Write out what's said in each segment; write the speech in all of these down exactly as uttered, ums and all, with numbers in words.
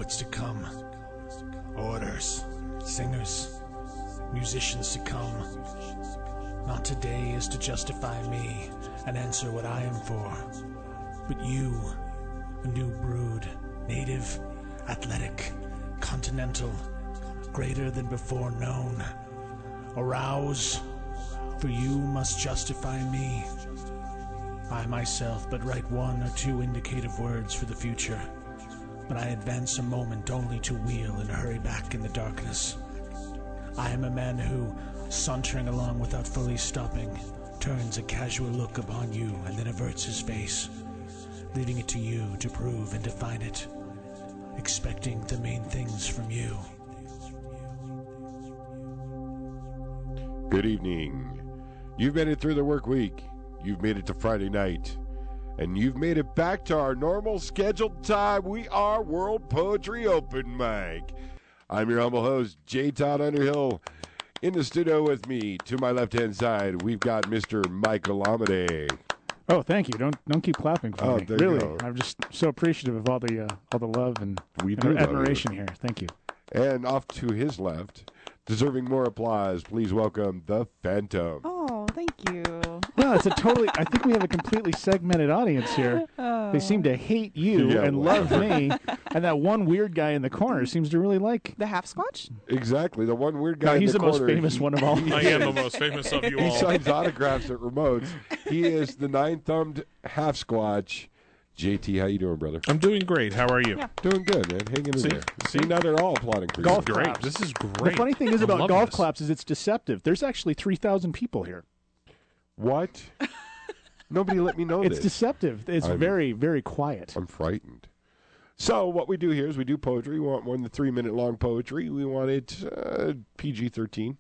what's to come. Orders, singers, musicians to come. Not today is to justify me and answer what I am for, but you, a new brood, native, athletic, continental, greater than before known. Arouse, for you must justify me. I myself but write one or two indicative words for the future, but I advance a moment only to wheel and hurry back in the darkness. I am a man who, sauntering along without fully stopping, turns a casual look upon you and then averts his face, leaving it to you to prove and define it, expecting the main things from you. Good evening. You've made it through the work week. You've made it to Friday night. And you've made it back to our normal scheduled time. We are World Poetry Open Mic. I'm your humble host, J. Todd Underhill. In the studio with me, to my left-hand side, we've got Mister Michael Amade. Oh, thank you. Don't don't keep clapping for Oh, me. there you Really, go. I'm just so appreciative of all the uh, all the love and, We and do love admiration here. Thank you. And off to his left, deserving more applause, please welcome the Phantom. Oh, thank you. Well, it's a totally. I think we have a completely segmented audience here. Oh. They seem to hate you Yeah, and well. love me, and that one weird guy in the corner seems to really like. The half squatch? Exactly, the one weird guy No, in he's the the most corner. famous He- one of all. he I am the is- most famous of you He all. signs autographs at remotes. He is the nine-thumbed half squatch. J T, how you doing, brother? I'm doing great. How are you? Yeah. Doing good, man. Hanging in See? there. See? See, now they're all applauding for Golf you. Great. claps. This is The great. funny thing is I'm about loving golf this. claps is it's deceptive. There's actually three thousand people here. What? Nobody let me know It's this. deceptive. It's I'm- very, very quiet. I'm frightened. So what we do here is we do poetry. We want more than three-minute long poetry. We want it uh, P G thirteen.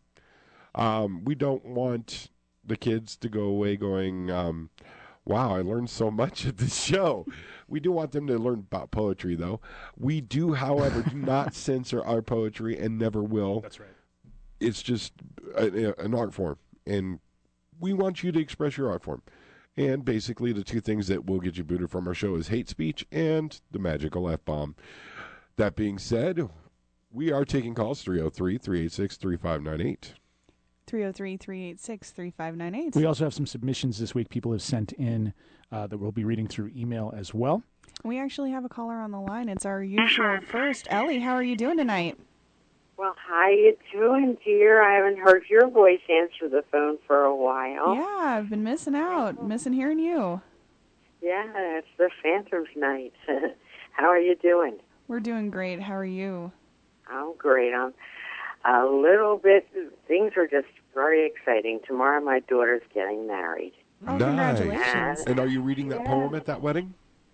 Um, we don't want the kids to go away going, um, wow, I learned so much at this show. We do want them to learn about poetry, though. We do, however, do not censor our poetry and never will. That's right. It's just a, a, an art form, and we want you to express your art form. And basically, the two things that will get you booted from our show is hate speech and the magical F-bomb. That being said, we are taking calls, three oh three, three eight six, three five nine eight. three oh three, three eight six, three five nine eight. We also have some submissions this week people have sent in uh, that we'll be reading through email as well. We actually have a caller on the line. It's our usual first. Ellie, how are you doing tonight? Well, how you doing, dear? I haven't heard your voice answer the phone for a while. Yeah, I've been missing out. Missing hearing you. Yeah, it's the Phantom's night. How are you doing? We're doing great. How are you? I'm great. I'm a little bit, things are just very exciting. Tomorrow my daughter's getting married. Oh, Nice. congratulations. And are you reading that poem at that wedding?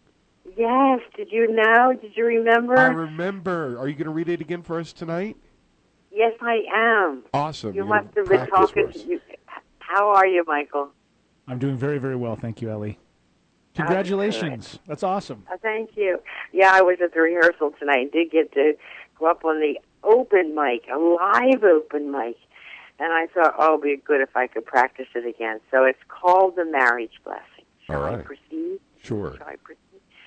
Yes, did you know? Did you remember? I remember. Are you going to read it again for us tonight? Yes, I am. Awesome. You You're must gonna have been practice talking for us. to you. How are you, Michael? I'm doing very, very well. Thank you, Ellie. Congratulations. That's awesome. Uh, thank you. Yeah, I was at the rehearsal tonight. Did get to go up on the open mic, a live open mic. And I thought, oh, it'd be good if I could practice it again. So it's called The Marriage Blessing. Shall All I right. proceed? Sure. Shall I proceed?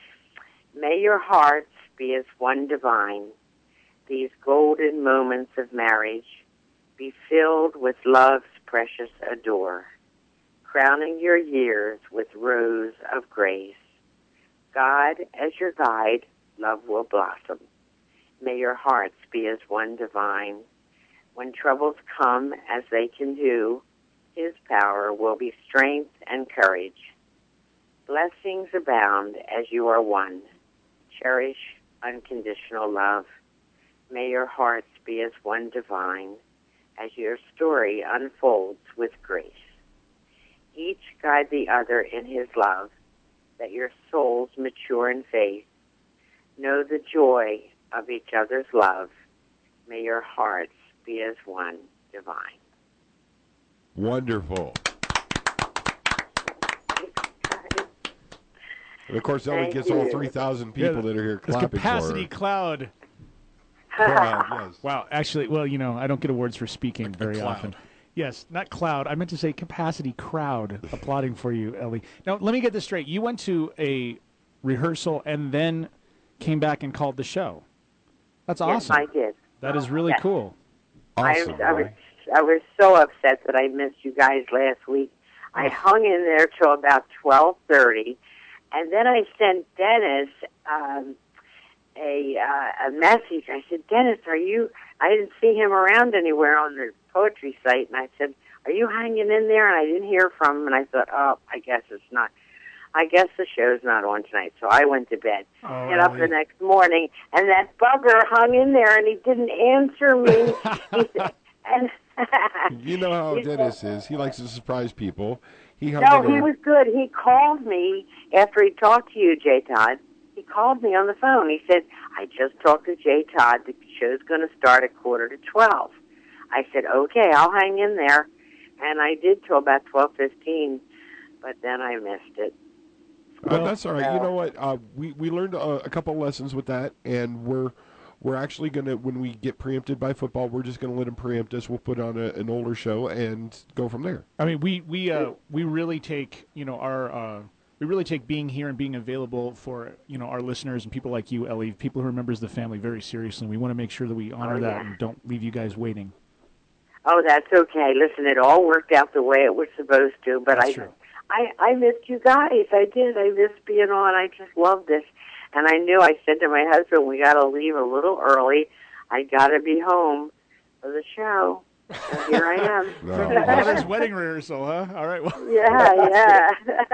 May your hearts be as one divine. These golden moments of marriage be filled with love's precious adore, crowning your years with rose of grace. God as your guide, love will blossom. May your hearts be as one divine. When troubles come, as they can do, His power will be strength and courage. Blessings abound as you are one. Cherish unconditional love. May your hearts be as one divine as your story unfolds with grace. Each guide the other in His love, that your souls mature in faith. Know the joy of each other's love. May your hearts be as one divine. Wonderful. And of course, Ellie Thank gets all you. three thousand people Yeah, that are here This clapping capacity for cloud. her. Crowd, yes. Wow. Actually, well, you know, I don't get awards for speaking very cloud. often. Yes, not cloud. I meant to say capacity crowd applauding for you, Ellie. Now, let me get this straight. You went to a rehearsal and then came back and called the show. That's Yes, awesome. I did. That is really Yes. cool. Awesome. I, I was Ellie. I was so upset that I missed you guys last week. I hung in there till about twelve thirty, and then I sent Dennis um, a uh, a message. I said, Dennis, are you? I didn't see him around anywhere on the poetry site, and I said, are you hanging in there? And I didn't hear from him, and I thought, oh, I guess it's not. I guess the show's not on tonight, so I went to bed. Oh, Get up Ellie. the next morning, and that bugger hung in there, and he didn't answer me. He said, and You know how he said- Dennis is. He likes to surprise people. He hung No, in he there. was good. He called me after he talked to you, J. Todd. He called me on the phone. He said, I just talked to J. Todd. The show's going to start at quarter to twelve. I said, okay, I'll hang in there. And I did till about twelve fifteen, but then I missed it. Uh, that's all right. You know what? Uh, we we learned uh, a couple lessons with that, and we're we're actually gonna when we get preempted by football, we're just gonna let them preempt us. We'll put on a, an older show and go from there. I mean, we we uh, we really take you know our uh, we really take being here and being available for you know our listeners and people like you, Ellie, people who are members of the family, very seriously. We want to make sure that we honor Oh, that yeah. and don't leave you guys waiting. Oh, that's okay. Listen, it all worked out the way it was supposed to, but That's I, true. I, I missed you guys. I did. I missed being on. I just loved this, and I knew. I said to my husband, "We got to leave a little early. I got to be home for the show." So here I am. No. Father's wedding rehearsal, huh? All right. Well, Yeah, yeah.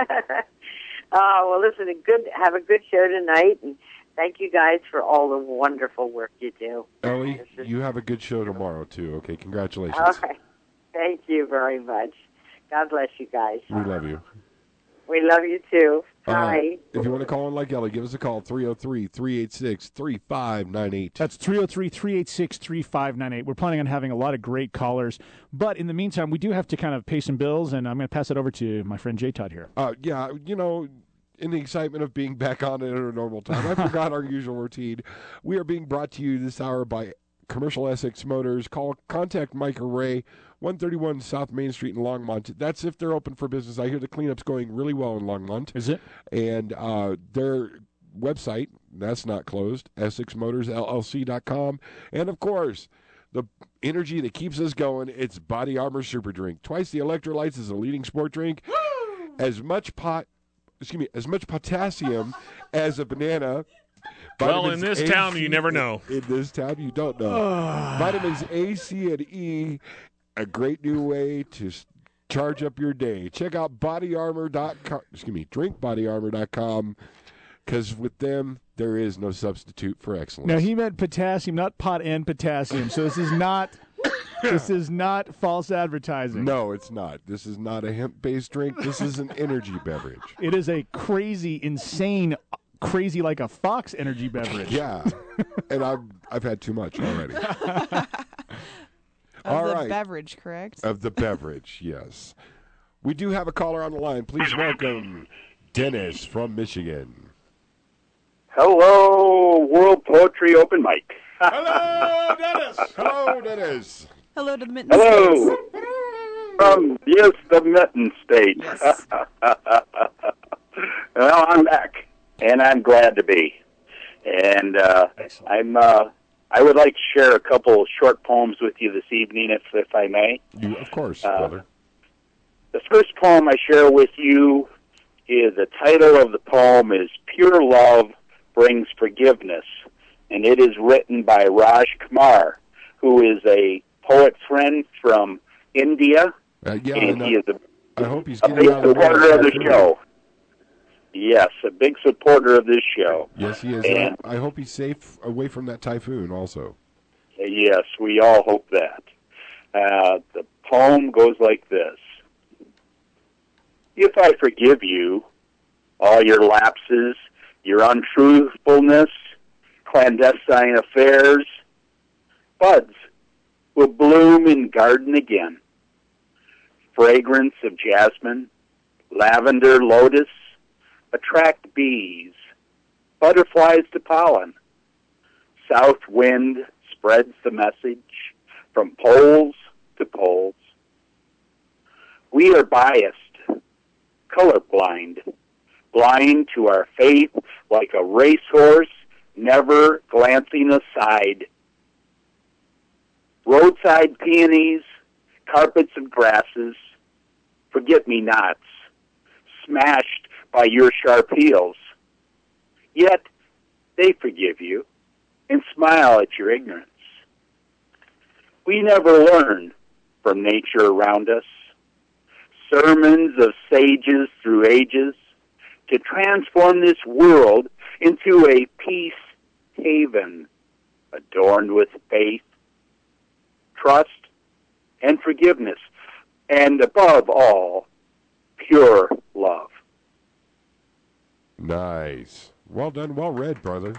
Oh, well, listen, a good. Have a good show tonight, and thank you guys for all the wonderful work you do. Ellie, This is- you have a good show tomorrow too. Okay, congratulations. All right. Thank you very much. God bless you guys. We love you. We love you too. Uh, Bye. if you want to call in like Ellie, give us a call three oh three, three eight six, three five nine eight. that's three oh three, three eight six, three five nine eight. We're planning on having a lot of great callers, but in the meantime, we do have to kind of pay some bills, and I'm going to pass it over to my friend J. Todd here. Uh, yeah, you know, in the excitement of being back on it at a normal time, I forgot our usual routine. We are being brought to you this hour by Commercial Essex Motors. Call, contact Mike or Ray, one thirty-one South Main Street in Longmont. That's if they're open for business. I hear the cleanup's going really well in Longmont. Is it? And uh, their website, that's not closed, essex motors l l c dot com. And, of course, the energy that keeps us going, it's Body Armor Super Drink. Twice the electrolytes as a leading sport drink. As much pot, excuse me, as much potassium as a banana. Well, in Vitamins this A, town, C, you never know. In this town, you don't know. Vitamins A, C, and E, a great new way to s- charge up your day. Check out body armor dot com. Excuse me, drink body armor dot com, because with them, there is no substitute for excellence. No, he meant potassium, not pot and potassium. So this is not this is not false advertising. No, it's not. This is not a hemp-based drink. This is an energy beverage. It is a crazy, insane, crazy like a fox energy beverage. Yeah, and I've I've had too much already. Of All the right. beverage, correct? Of the beverage, yes. We do have a caller on the line. Please welcome Dennis from Michigan. Hello, World Poetry Open Mic. Hello, Dennis. Hello, Dennis. Hello to the Mitten Hello. States. From, yes, the Mitten State. Yes. Well, I'm back, and I'm glad to be. And uh, I'm. Uh, I would like to share a couple short poems with you this evening, if if I may. You, of course, Uh, brother. The first poem I share with you is the title of the poem is "Pure Love Brings Forgiveness," and it is written by Raj Kumar, who is a poet friend from India, Uh, yeah, and and he is a, I hope he's a getting big out of the supporter of the way. show. Yes, a big supporter of this show. Yes, he is. And- I, I hope he's safe away from that typhoon also. Yes, we all hope that. Uh, the poem goes like this. If I forgive you all your lapses, your untruthfulness, clandestine affairs, buds will bloom in garden again. Fragrance of jasmine, lavender, lotus, attract bees, butterflies to pollen. South wind spreads the message from poles to poles. We are biased, colorblind, blind to our faith like a racehorse, never glancing aside roadside peonies, carpets of grasses, forget-me-nots, smashed by your sharp heels. Yet they forgive you and smile at your ignorance. We never learn from nature around us, sermons of sages through ages, to transform this world into a peace haven adorned with faith, trust, and forgiveness, and above all, pure love. Nice. Well done, well read, brother.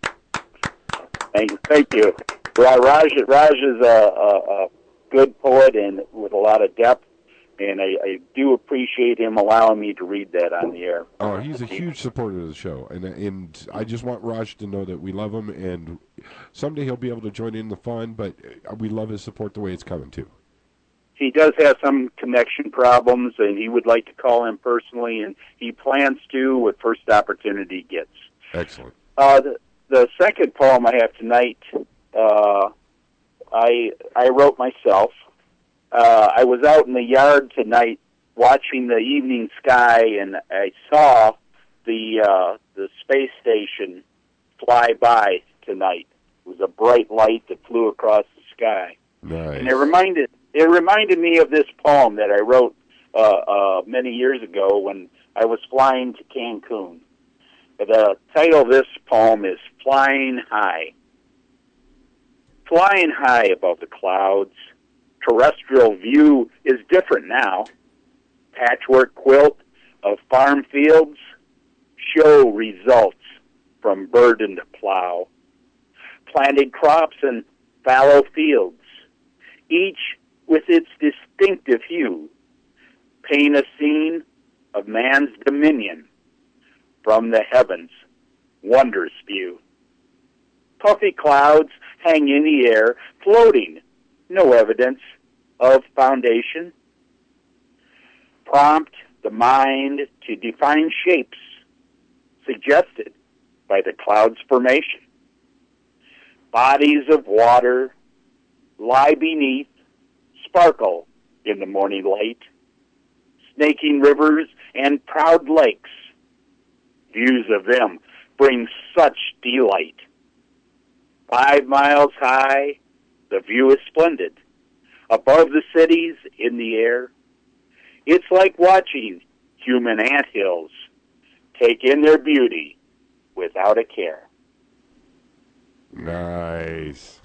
Thank you. Thank you. Well, Raj, Raj is a, a, a good poet and with a lot of depth, and I, I do appreciate him allowing me to read that on the air. Oh, he's a huge supporter of the show, and and I just want Raj to know that we love him, and someday he'll be able to join in the fun, but we love his support the way it's coming, too. He does have some connection problems, and he would like to call in personally, and he plans to with first opportunity he gets. Excellent. Uh, the, the second poem I have tonight, uh, I I wrote myself. Uh, I was out in the yard tonight watching the evening sky, and I saw the uh, the space station fly by tonight. It was a bright light that flew across the sky, Nice. and it reminded it reminded me of this poem that I wrote uh, uh, many years ago when I was flying to Cancun. The title of this poem is "Flying High." Flying high above the clouds, terrestrial view is different now. Patchwork quilt of farm fields show results from burdened plow. Planted crops and fallow fields, each with its distinctive hue, paint a scene of man's dominion. From the heavens, wonders view. Puffy clouds hang in the air, floating, no evidence of foundation. Prompt the mind to define shapes suggested by the cloud's formation. Bodies of water lie beneath, sparkle in the morning light. Snaking rivers and proud lakes, views of them bring such delight. Five miles high, the view is splendid. Above the cities, in the air, it's like watching human anthills take in their beauty without a care. Nice.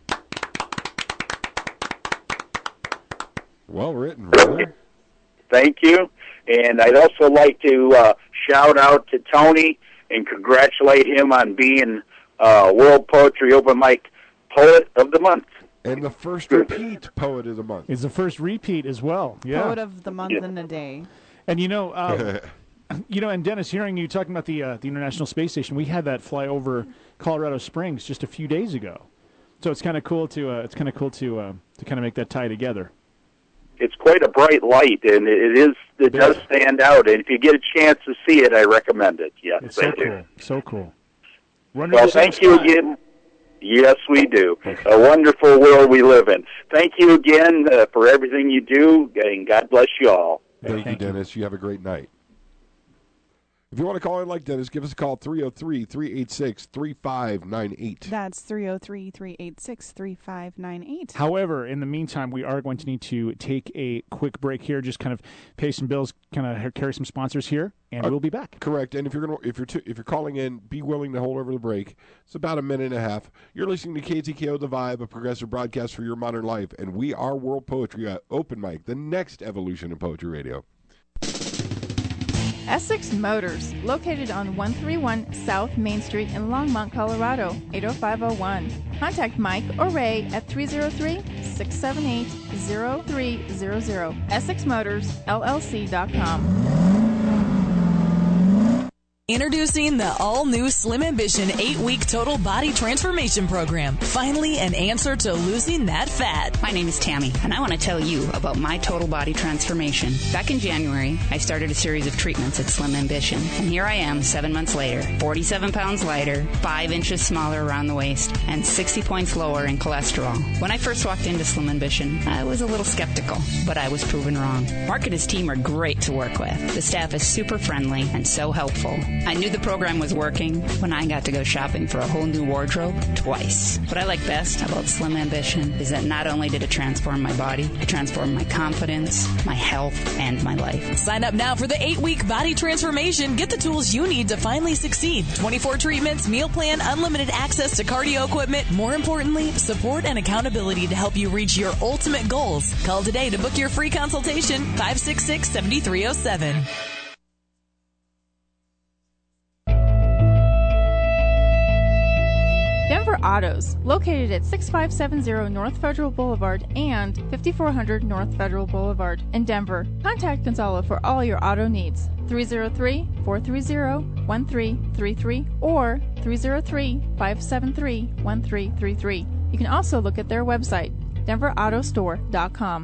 Well written, brother. Thank you. And I'd also like to uh, shout out to Tony and congratulate him on being uh, World Poetry Open Mic Poet of the Month. And the first repeat Poet of the Month. Is the first repeat as well. Yeah. Poet of the month Yeah. in a day. And you know, uh, you know, and Dennis, hearing you talking about the uh, the International Space Station, we had that fly over Colorado Springs just a few days ago. So it's kind of cool to uh, it's kind of cool to uh, to kind of make that tie together. It's quite a bright light, and it is it does stand out. And if you get a chance to see it, I recommend it. Yes, It's I so do. cool, so cool. Run Well, thank you again. Yes, we do. A wonderful world we live in. Thank you again uh, for everything you do, and God bless you all. Thank, Thank you, you. Dennis. You have a great night. If you want to call in like Dennis, give us a call, three oh three, three eight six, three five nine eight. That's three oh three, three eight six, three five nine eight. However, in the meantime, we are going to need to take a quick break here, just kind of pay some bills, kind of carry some sponsors here, and Uh, we'll be back. Correct. And if you're gonna, if you're t- if you're calling in, be willing to hold over the break. It's about a minute and a half. You're listening to K T K O The Vibe, a progressive broadcast for your modern life, and we are World Poetry at Open Mic, the next evolution in poetry radio. Essex Motors, located on one thirty-one South Main Street in Longmont, Colorado, eight oh five oh one. Contact Mike or Ray at three oh three, six seven eight, oh three hundred. Essex Motors L L C dot com. Introducing the all-new Slim Ambition eight-week total body transformation program. Finally, an answer to losing that fat. My name is Tammy, and I want to tell you about my total body transformation. Back in January, I started a series of treatments at Slim Ambition, and here I am seven months later, forty-seven pounds lighter, five inches smaller around the waist, and sixty points lower in cholesterol. When I first walked into Slim Ambition, I was a little skeptical, but I was proven wrong. Mark and his team are great to work with. The staff is super friendly and so helpful. I knew the program was working when I got to go shopping for a whole new wardrobe twice. What I like best about Slim Ambition is that not only did it transform my body, it transformed my confidence, my health, and my life. Sign up now for the eight-week body transformation. Get the tools you need to finally succeed. twenty-four treatments, meal plan, unlimited access to cardio equipment. More importantly, support and accountability to help you reach your ultimate goals. Call today to book your free consultation, five six six, seven three zero seven. Denver Autos, located at sixty-five seventy North Federal Boulevard and fifty-four hundred North Federal Boulevard in Denver. Contact Gonzalo for all your auto needs. three oh three, four three zero, one three three three or three oh three, five seven three, one three three three. You can also look at their website, denver auto store dot com.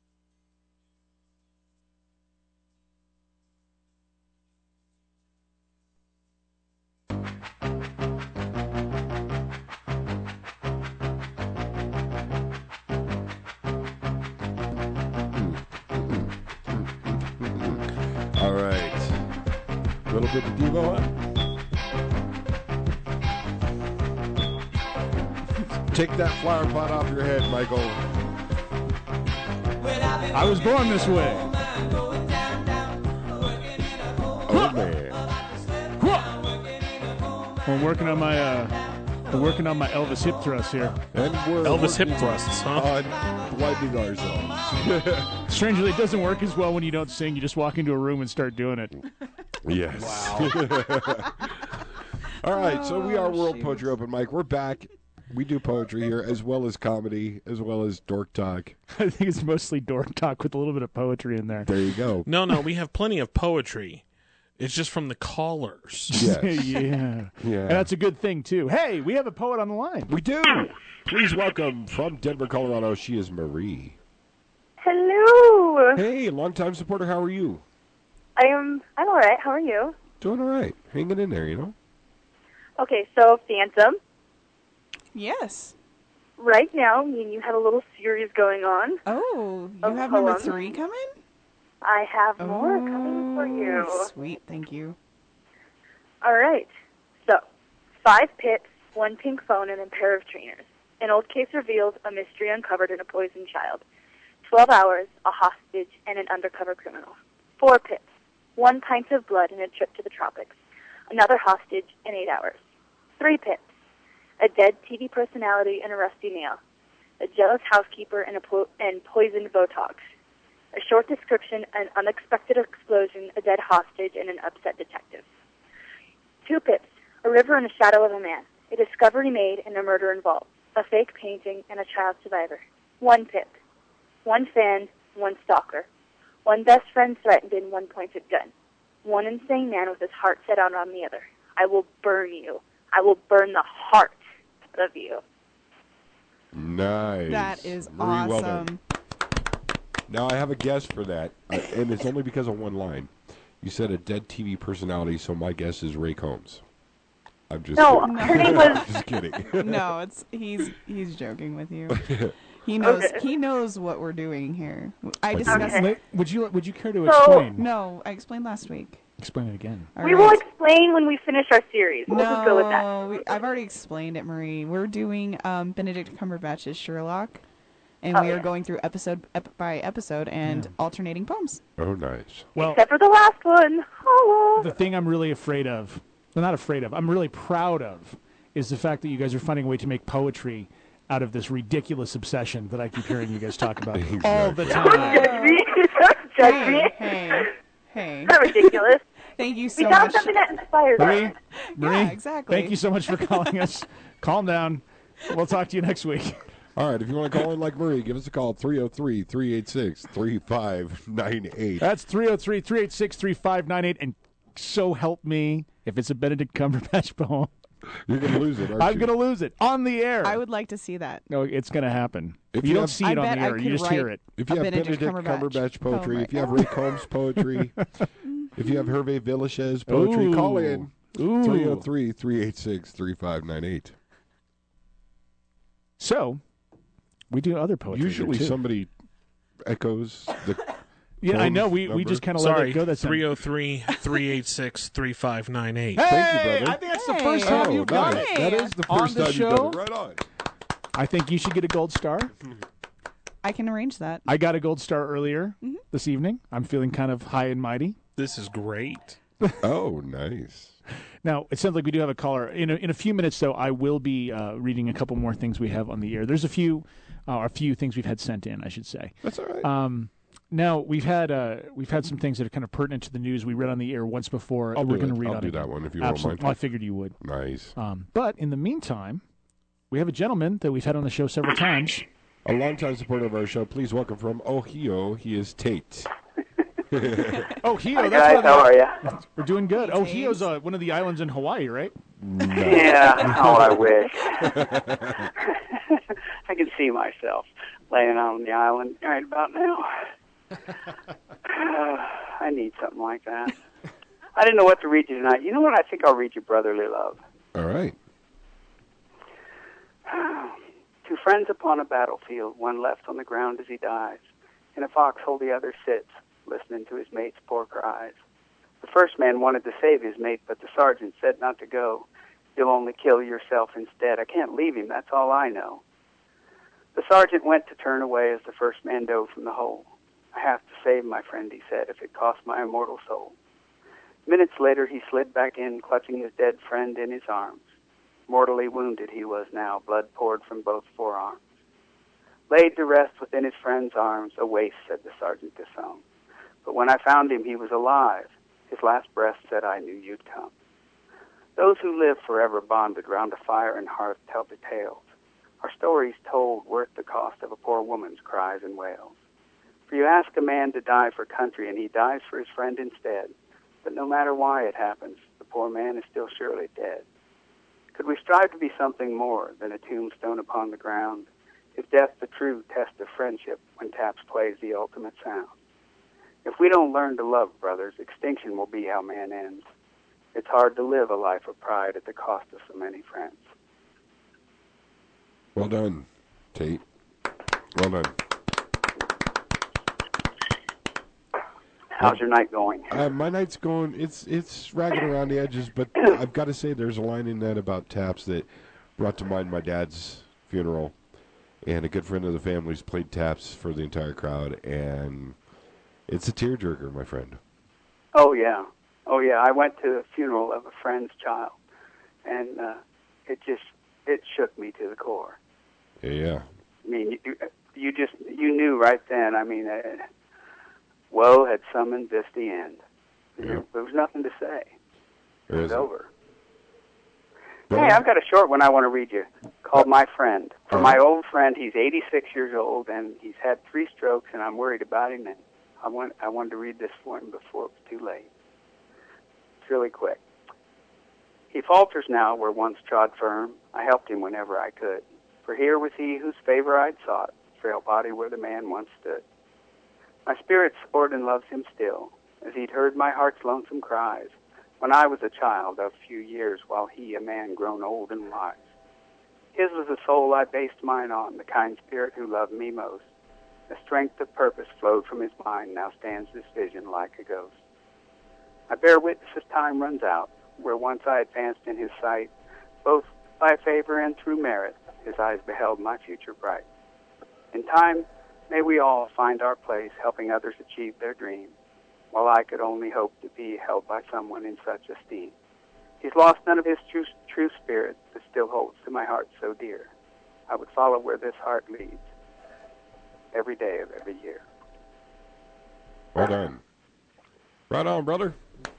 All right. A little bit of Devo, huh? Take that flower pot off your head, Michael. I was born this way. Oh, man. We're working on my uh, we're working on my Elvis hip thrust here. And we're Elvis hip working thrusts, huh? on blinding ourselves. Strangely, it doesn't work as well when you don't sing. You just walk into a room and start doing it. Yes. Wow. All right, so we are World shoot. Poetry Open Mic. We're back. We do poetry here as well as comedy, as well as dork talk. I think it's mostly dork talk with a little bit of poetry in there. There you go. No, no, we have plenty of poetry. It's just from the callers. Yes. yeah. Yeah. And that's a good thing, too. Hey, we have a poet on the line. We do. Please welcome from Denver, Colorado. She is Marie. Hello. Hey, longtime supporter. How are you? I am. I'm all right. How are you? Doing all right. Hanging in there, you know. Okay, so Phantom. Yes. Right now, me and you have a little series going on. Oh, you Of have number poems. three coming? I have more coming for you. Sweet, thank you. All right. So, five pits, one pink phone, and a pair of trainers. An old case revealed, a mystery uncovered, and a poisoned child. Twelve hours, a hostage, and an undercover criminal. Four pits, one pint of blood, and a trip to the tropics. Another hostage, and eight hours. Three pits, a dead T V personality and a rusty nail. A jealous housekeeper and, a po- and poisoned Botox. A short description, an unexpected explosion, a dead hostage, and an upset detective. Two pips, a river and a shadow of a man. A discovery made and a murder involved. A fake painting and a child survivor. One pip, one fan, one stalker. One best friend threatened and one pointed gun. One insane man with his heart set out on the other. I will burn you. I will burn the heart of you. Nice. That is Marie, well done. awesome. Now, I have a guess for that, uh, and it's only because of one line. You said a dead T V personality, so my guess is Ray Combs. I'm just No, kidding. her name was... just kidding. No, it's he's he's joking with you. He knows Okay. he knows what we're doing here. I Okay. discussed. Okay. Wait, Would you would you care to So- explain? No, I explained last week. Explain it again. All We right. will explain when we finish our series. We'll just go with that. No, we, I've already explained it, Marie. We're doing um, Benedict Cumberbatch's Sherlock, and Oh, we are yeah. going through episode ep- by episode and alternating poems. Oh, nice. Well, Except for the last one. Hello. the thing I'm really afraid of, well, not afraid of, I'm really proud of, is the fact that you guys are finding a way to make poetry out of this ridiculous obsession that I keep hearing you guys talk about all the Don't time. judge me. Don't judge Hey, me. hey, hey. It's not ridiculous. Thank you We so found much. something that inspires Marie, us. Marie, Yeah, exactly. thank you so much for calling us. Calm down. We'll talk to you next week. All right, if you want to call in like Marie, give us a call, three oh three, three eight six, three five nine eight. That's three oh three, three eight six, three five nine eight. And so help me, if it's a Benedict Cumberbatch poem, you're going to lose it, aren't I'm you? going to lose it on the air. I would like to see that. No, it's going to happen. If you, you don't have- see I it on bet the I air. You could just hear write it. If you a have Benedict Benedict Cumberbatch Cumberbatch poetry, poem if you have right Ray Combs poetry, if you have Hervé Villachez poetry, Ooh. call in Ooh. three oh three, three eight six, three five nine eight. So, we do other poetry. Usually here, too. somebody echoes the Yeah, I Combs know. We, we number. just kind of let Sorry, it go. That's three oh three, three eight six, three five nine eight. Hey, Thank you, brother. I think that's the Hey. first time Oh, you've done nice. it. That is the On first the time show? you've done it. Right on. I think you should get a gold star. I can arrange that. I got a gold star earlier Mhm. this evening. I'm feeling kind of high and mighty. This is great. Oh, nice. Now, it sounds like we do have a caller. In a, in a few minutes, though, I will be uh, reading a couple more things we have on the air. There's a few, uh, a few things we've had sent in, I should say. That's all right. Um, now we've had uh, we've had some things that are kind of pertinent to the news. We read on the air once before. I'll We're do going it. to read I'll on do it. that one if you Absolutely. won't mind. Well, I figured you would. Nice. Um, but in the meantime, we have a gentleman that we've had on the show several times. A longtime supporter of our show. Please welcome from Ohio. He is Tate. Oh, Hio, Hi that's guys, one of the, how are you? We're doing good. Hey, Oh, James. Hio's uh, one of the islands in Hawaii, right? Yeah, oh, I wish. I can see myself laying out on the island right about now. Uh, I need something like that. I didn't know what to read you tonight. You know what? I think I'll read you Brotherly Love. All right. Two friends upon a battlefield, one left on the ground as he dies. In a foxhole the other sits, listening to his mate's poor cries. The first man wanted to save his mate, but the sergeant said not to go. You'll only kill yourself instead. I can't leave him, that's all I know. The sergeant went to turn away as the first man dove from the hole. I have to save my friend, he said, if it costs my immortal soul. Minutes later he slid back in, clutching his dead friend in his arms. Mortally wounded he was now, blood poured from both forearms. Laid to rest within his friend's arms, a waif, said the sergeant disowned. But when I found him, he was alive. His last breath said, I knew you'd come. Those who live forever bonded round a fire and hearth tell the tales. Our stories told worth the cost of a poor woman's cries and wails. For you ask a man to die for country, and he dies for his friend instead. But no matter why it happens, the poor man is still surely dead. Could we strive to be something more than a tombstone upon the ground? Is death the true test of friendship when taps plays the ultimate sound? If we don't learn to love, brothers, extinction will be how man ends. It's hard to live a life of pride at the cost of so many friends. Well done, Tate. Well done. How's your night going? Uh, my night's going. It's it's ragged around the edges, but I've got to say, there's a line in that about taps that brought to mind my dad's funeral, and a good friend of the family's played taps for the entire crowd, and it's a tearjerker, my friend. Oh, yeah. Oh, yeah. I went to the funeral of a friend's child, and uh, it just, it shook me to the core. Yeah. I mean, you, you just, you knew right then, I mean, uh, woe had summoned this the end. Yeah. There was nothing to say. It There was isn't. over. Well, Hey, I've got a short one I want to read you called My Friend. For Uh-huh. my old friend, he's eighty-six years old, and he's had three strokes, and I'm worried about him, and I want I wanted to read this for him before it was too late. It's really quick. He falters now where once trod firm. I helped him whenever I could. For here was he whose favor I'd sought, frail body where the man once stood. My spirit soared and loves him still, as he'd heard my heart's lonesome cries, when I was a child of few years, while he, a man grown old and wise. His was the soul I based mine on, the kind spirit who loved me most. The strength of purpose flowed from his mind, now stands this vision like a ghost. I bear witness as time runs out, where once I advanced in his sight, both by favor and through merit, his eyes beheld my future bright. In time, may we all find our place, helping others achieve their dreams, while I could only hope to be held by someone in such esteem. He's lost none of his true, true spirit, but still holds to my heart so dear. I would follow where this heart leads, every day of every year. Well done. Right on, brother.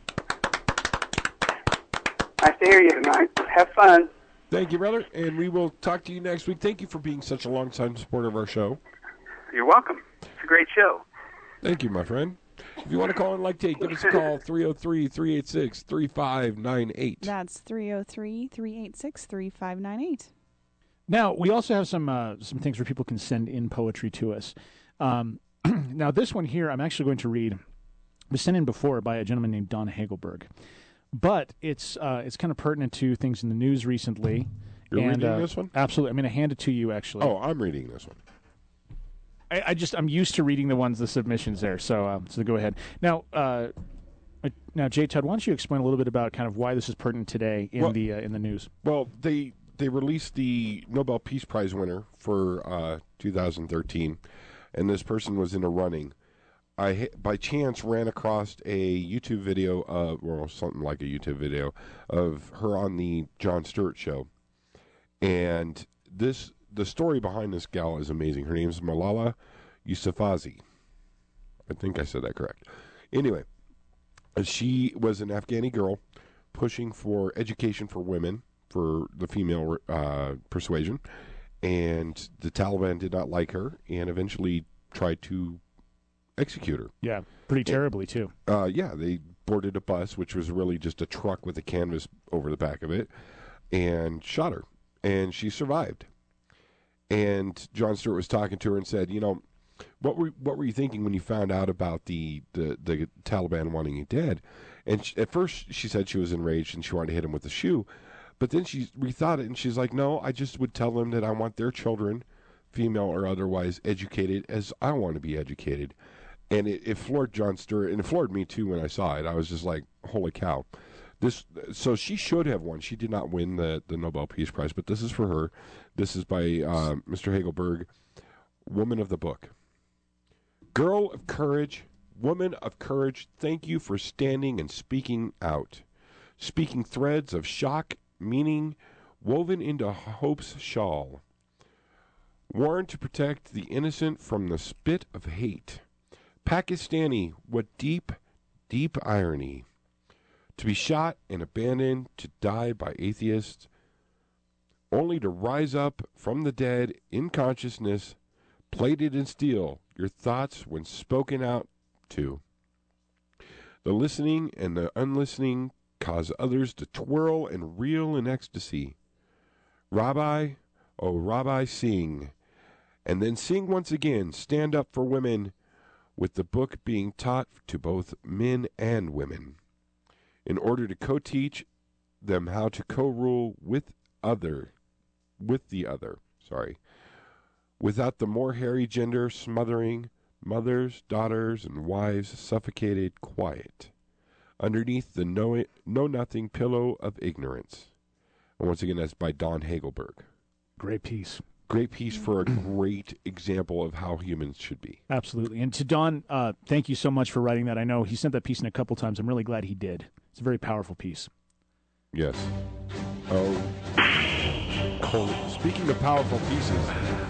Nice to hear you tonight. Have fun. Thank you, brother, and we will talk to you next week. Thank you for being such a long-time supporter of our show. You're welcome. It's a great show. Thank you, my friend. If you want to call in like Tate, give us a call, three oh three, three eight six, three five nine eight. That's three oh three, three eight six, three five nine eight. Now, we also have some uh, some things where people can send in poetry to us. Um, now, this one here, I'm actually going to read. It was sent in before by a gentleman named Don Hagelberg. But it's uh, it's kind of pertinent to things in the news recently. You're and, reading uh, this one? Absolutely. I'm going to hand it to you, actually. Oh, I'm reading this one. I, I just, I'm used to reading the ones, the submissions there. So, um, so go ahead. Now, uh, now, J. Todd, why don't you explain a little bit about kind of why this is pertinent today in Well- the uh, in the news? Well, they they released the Nobel Peace Prize winner for uh, two thousand thirteen, and this person was in a running. I ha- by chance ran across a YouTube video of, well, something like a YouTube video of her on the Jon Stewart show, and this the story behind this gal is amazing. Her name is Malala Yousafzai. I think I said that correct. Anyway, she was an Afghani girl pushing for education for women, for the female uh, persuasion, and the Taliban did not like her and eventually tried to execute her. Yeah, pretty terribly, too. Uh, yeah, they boarded a bus, which was really just a truck with a canvas over the back of it, and shot her, and she survived. And Jon Stewart was talking to her and said, you know, what were what were you thinking when you found out about the, the, the Taliban wanting you dead? And she, at first she said she was enraged and she wanted to hit him with a shoe. But then she rethought it and she's like, no, I just would tell them that I want their children, female or otherwise, educated as I want to be educated. And it, it floored Jon Stewart, and it floored me too when I saw it. I was just like, holy cow. This, so she should have won. She did not win the, the Nobel Peace Prize, but this is for her. This is by uh, Mister Hagelberg, Woman of the Book. Girl of courage, woman of courage, thank you for standing and speaking out. Speaking threads of shock, meaning, woven into hope's shawl. Worn to protect the innocent from the spit of hate. Pakistani, what deep, deep irony. To be shot and abandoned, to die by atheists, only to rise up from the dead in consciousness, plated in steel, your thoughts when spoken out to. The listening and the unlistening cause others to twirl and reel in ecstasy. Rabbi, oh Rabbi, sing. And then sing once again, stand up for women, with the book being taught to both men and women, in order to co-teach them how to co-rule with other, with the other, sorry, without the more hairy gender smothering mothers, daughters, and wives suffocated quiet, underneath the know, know nothing pillow of ignorance. And once again, that's by Don Hagelberg. Great piece. Great piece for a great example of how humans should be. Absolutely. And to Don, uh, thank you so much for writing that. I know he sent that piece in a couple times. I'm really glad he did. It's a very powerful piece. Yes. Oh. oh speaking of powerful pieces.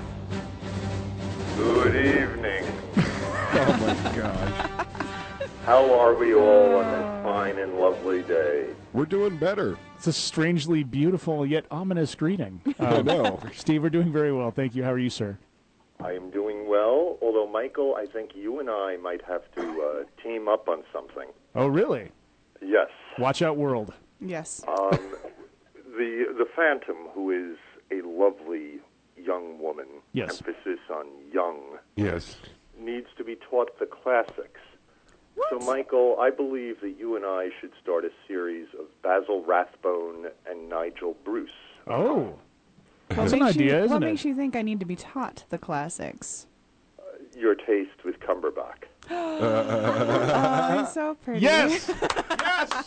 Good evening. Oh, my gosh. How are we all on this fine and lovely day? We're doing better. It's a strangely beautiful yet ominous greeting. I know. Steve, we're doing very well. Thank you. How are you, sir? I am doing well, although, Michael, I think you and I might have to uh, team up on something. Oh, really? Yes. Watch out, world. Yes. Um, the the Phantom, who is a lovely young woman, yes. emphasis on young, yes, needs to be taught the classics. What? So, Michael, I believe that you and I should start a series of Basil Rathbone and Nigel Bruce. Oh. That's what an makes idea, you, isn't what it? What makes you think I need to be taught the classics? Uh, your taste with Cumberbatch. Oh, he's so pretty. Yes! Yes!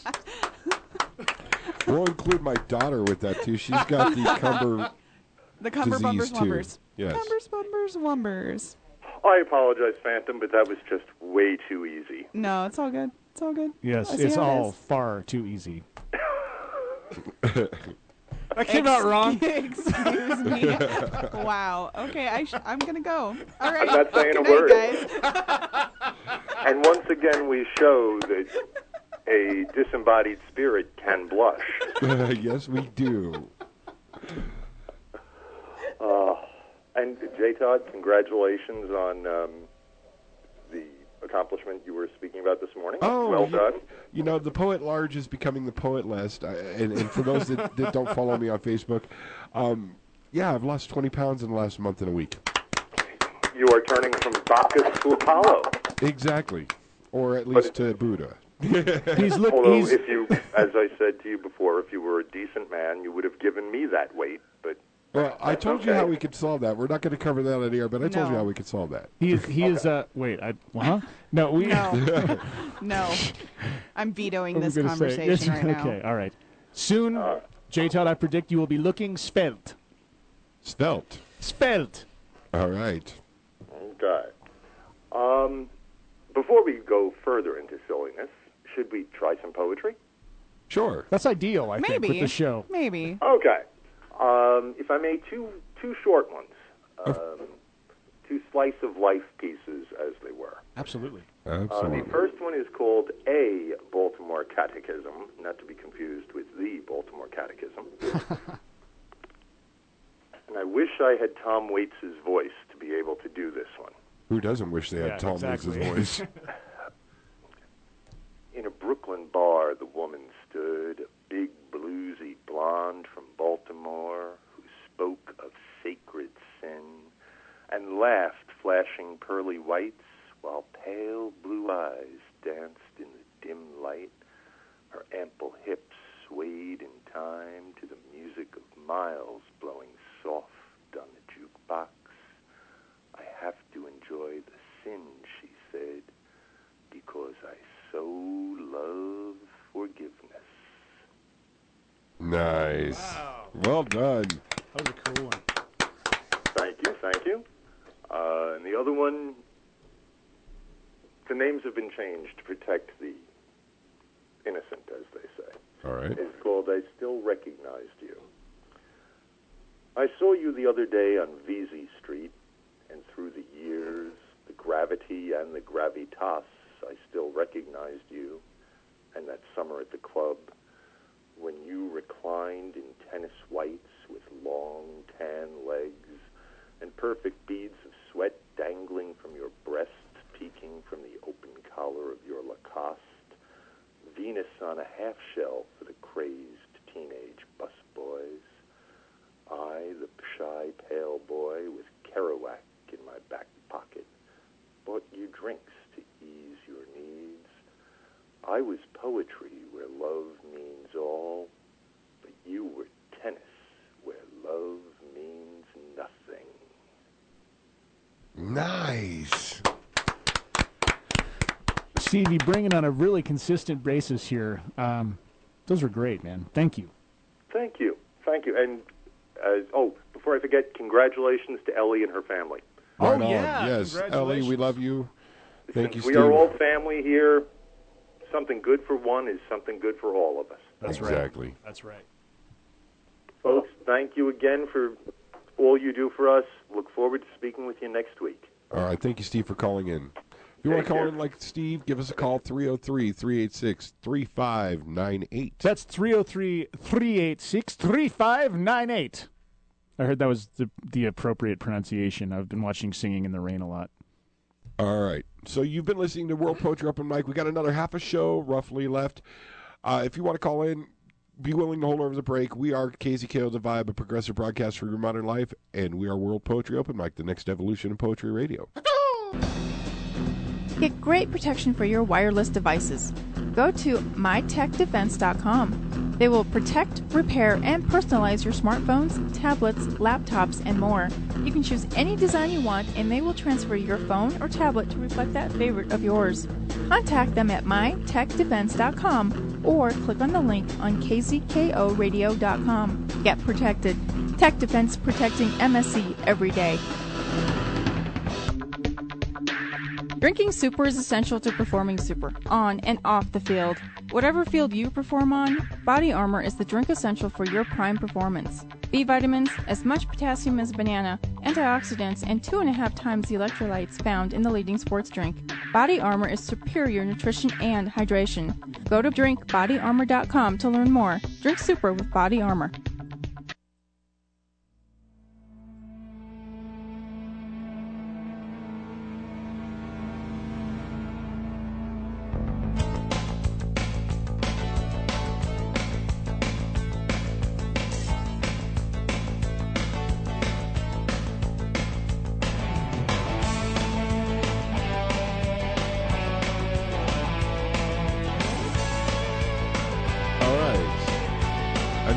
We'll include my daughter with that, too. She's got the Cumber The Cumber Bumpers disease, too. Wumbers. Yes. Cumbers Bumpers Wumbers. I apologize, Phantom, but that was just way too easy. No, it's all good. It's all good. Yes, I see it's how it all is. far too easy. That came out wrong. Excuse me. Wow. Okay, I sh- I'm going to go. All right. I'm not saying Good a night, word. guys. And once again, we show that a disembodied spirit can blush. Yes, we do. Uh, and J. Todd, congratulations on um, the accomplishment you were speaking about this morning. Oh, well you, done. You know, the poet large is becoming the poet less. I, and, and for those that, that don't follow me on Facebook, um, yeah, I've lost twenty pounds in the last month and a week. You are turning from Bacchus to Apollo. Exactly. Or at least to Buddha. he's look, Although, he's... if you, as I said to you before, if you were a decent man, you would have given me that weight, but... Well, I told okay. you how we could solve that. We're not going to cover that on air, but I told No. you how we could solve that. He is, he Okay. is, uh, wait, I, huh? No, we... No. No. I'm vetoing What were this we gonna say? conversation Yes, right now. Okay, all right. Soon, Uh, J-Todd, I predict you will be looking svelte. Svelte. Svelte. All right. Okay. Um, before we go further into silliness, should we try some poetry? Sure. That's ideal, I think, Maybe. with the show. Maybe. Okay. Um, if I may, two two short ones. Um, two slice-of-life pieces, as they were. Absolutely. Uh, Absolutely. the first one is called A Baltimore Catechism, not to be confused with the Baltimore Catechism. And I wish I had Tom Waits' voice to be able to do this one. Who doesn't wish they had Yeah, Tom exactly. Waits' voice? In a Brooklyn bar, the woman stood, a big bluesy blonde from Baltimore, who spoke of sacred sin and laughed, flashing pearly whites, while pale blue eyes danced in the dim light. Her ample hips swayed in time to the music of miles blowing soft on the jukebox. I have to enjoy the sin, she said, because I so love forgiveness. Nice. Wow. Well done. That was a cool one. Thank you, thank you. Uh, and the other one, the names have been changed to protect the innocent, as they say. All right. It's called I Still Recognized You. I saw you the other day on Vesey Street, and through the years, the gravity and the gravitas, I still recognized you. And that summer at the club, when you reclined in tennis whites with long tan legs and perfect beads of sweat dangling from your breast, peeking from the open collar of your Lacoste, Venus on a half shell for the crazed teenage busboys. I, the shy pale boy with Kerouac in my back pocket, bought you drinks to ease your needs. I was poetry where love means all, but you were tennis where love means nothing. Nice. Steve, you bring it on a really consistent basis here. Um, those were great, man. Thank you. Thank you. Thank you. And, uh, oh, before I forget, congratulations to Ellie and her family. Right Oh, on. yeah. Yes. Ellie, we Congratulations. love you. Thank you, we Steve. are all family here. Something good for one is something good for all of us. That's exactly. right. That's right. Folks, thank you again for all you do for us. Look forward to speaking with you next week. All right. Thank you, Steve, for calling in. If you want Take to call care. in like Steve, give us a call, three oh three, three eight six, three five nine eight. That's three oh three, three eight six, three five nine eight. I heard that was the, the appropriate pronunciation. I've been watching Singing in the Rain a lot. All right. So you've been listening to World Poetry Open Mic. We got another half a show roughly left. Uh, if you want to call in, be willing to hold over the break. We are K Z K O The Vibe, a progressive broadcast for your modern life, and we are World Poetry Open Mic, the next evolution in poetry radio. Get great protection for your wireless devices. Go to my tech defense dot com. They will protect, repair, and personalize your smartphones, tablets, laptops, and more. You can choose any design you want, and they will transfer your phone or tablet to reflect that favorite of yours. Contact them at my tech defense dot com or click on the link on k z k o radio dot com. Get protected. Tech Defense, protecting M S C every day. Drinking super is essential to performing super, on and off the field. Whatever field you perform on, Body Armor is the drink essential for your prime performance. B vitamins, as much potassium as banana, antioxidants, and two and a half times the electrolytes found in the leading sports drink. Body Armor is superior nutrition and hydration. Go to drink body armor dot com to learn more. Drink super with Body Armor.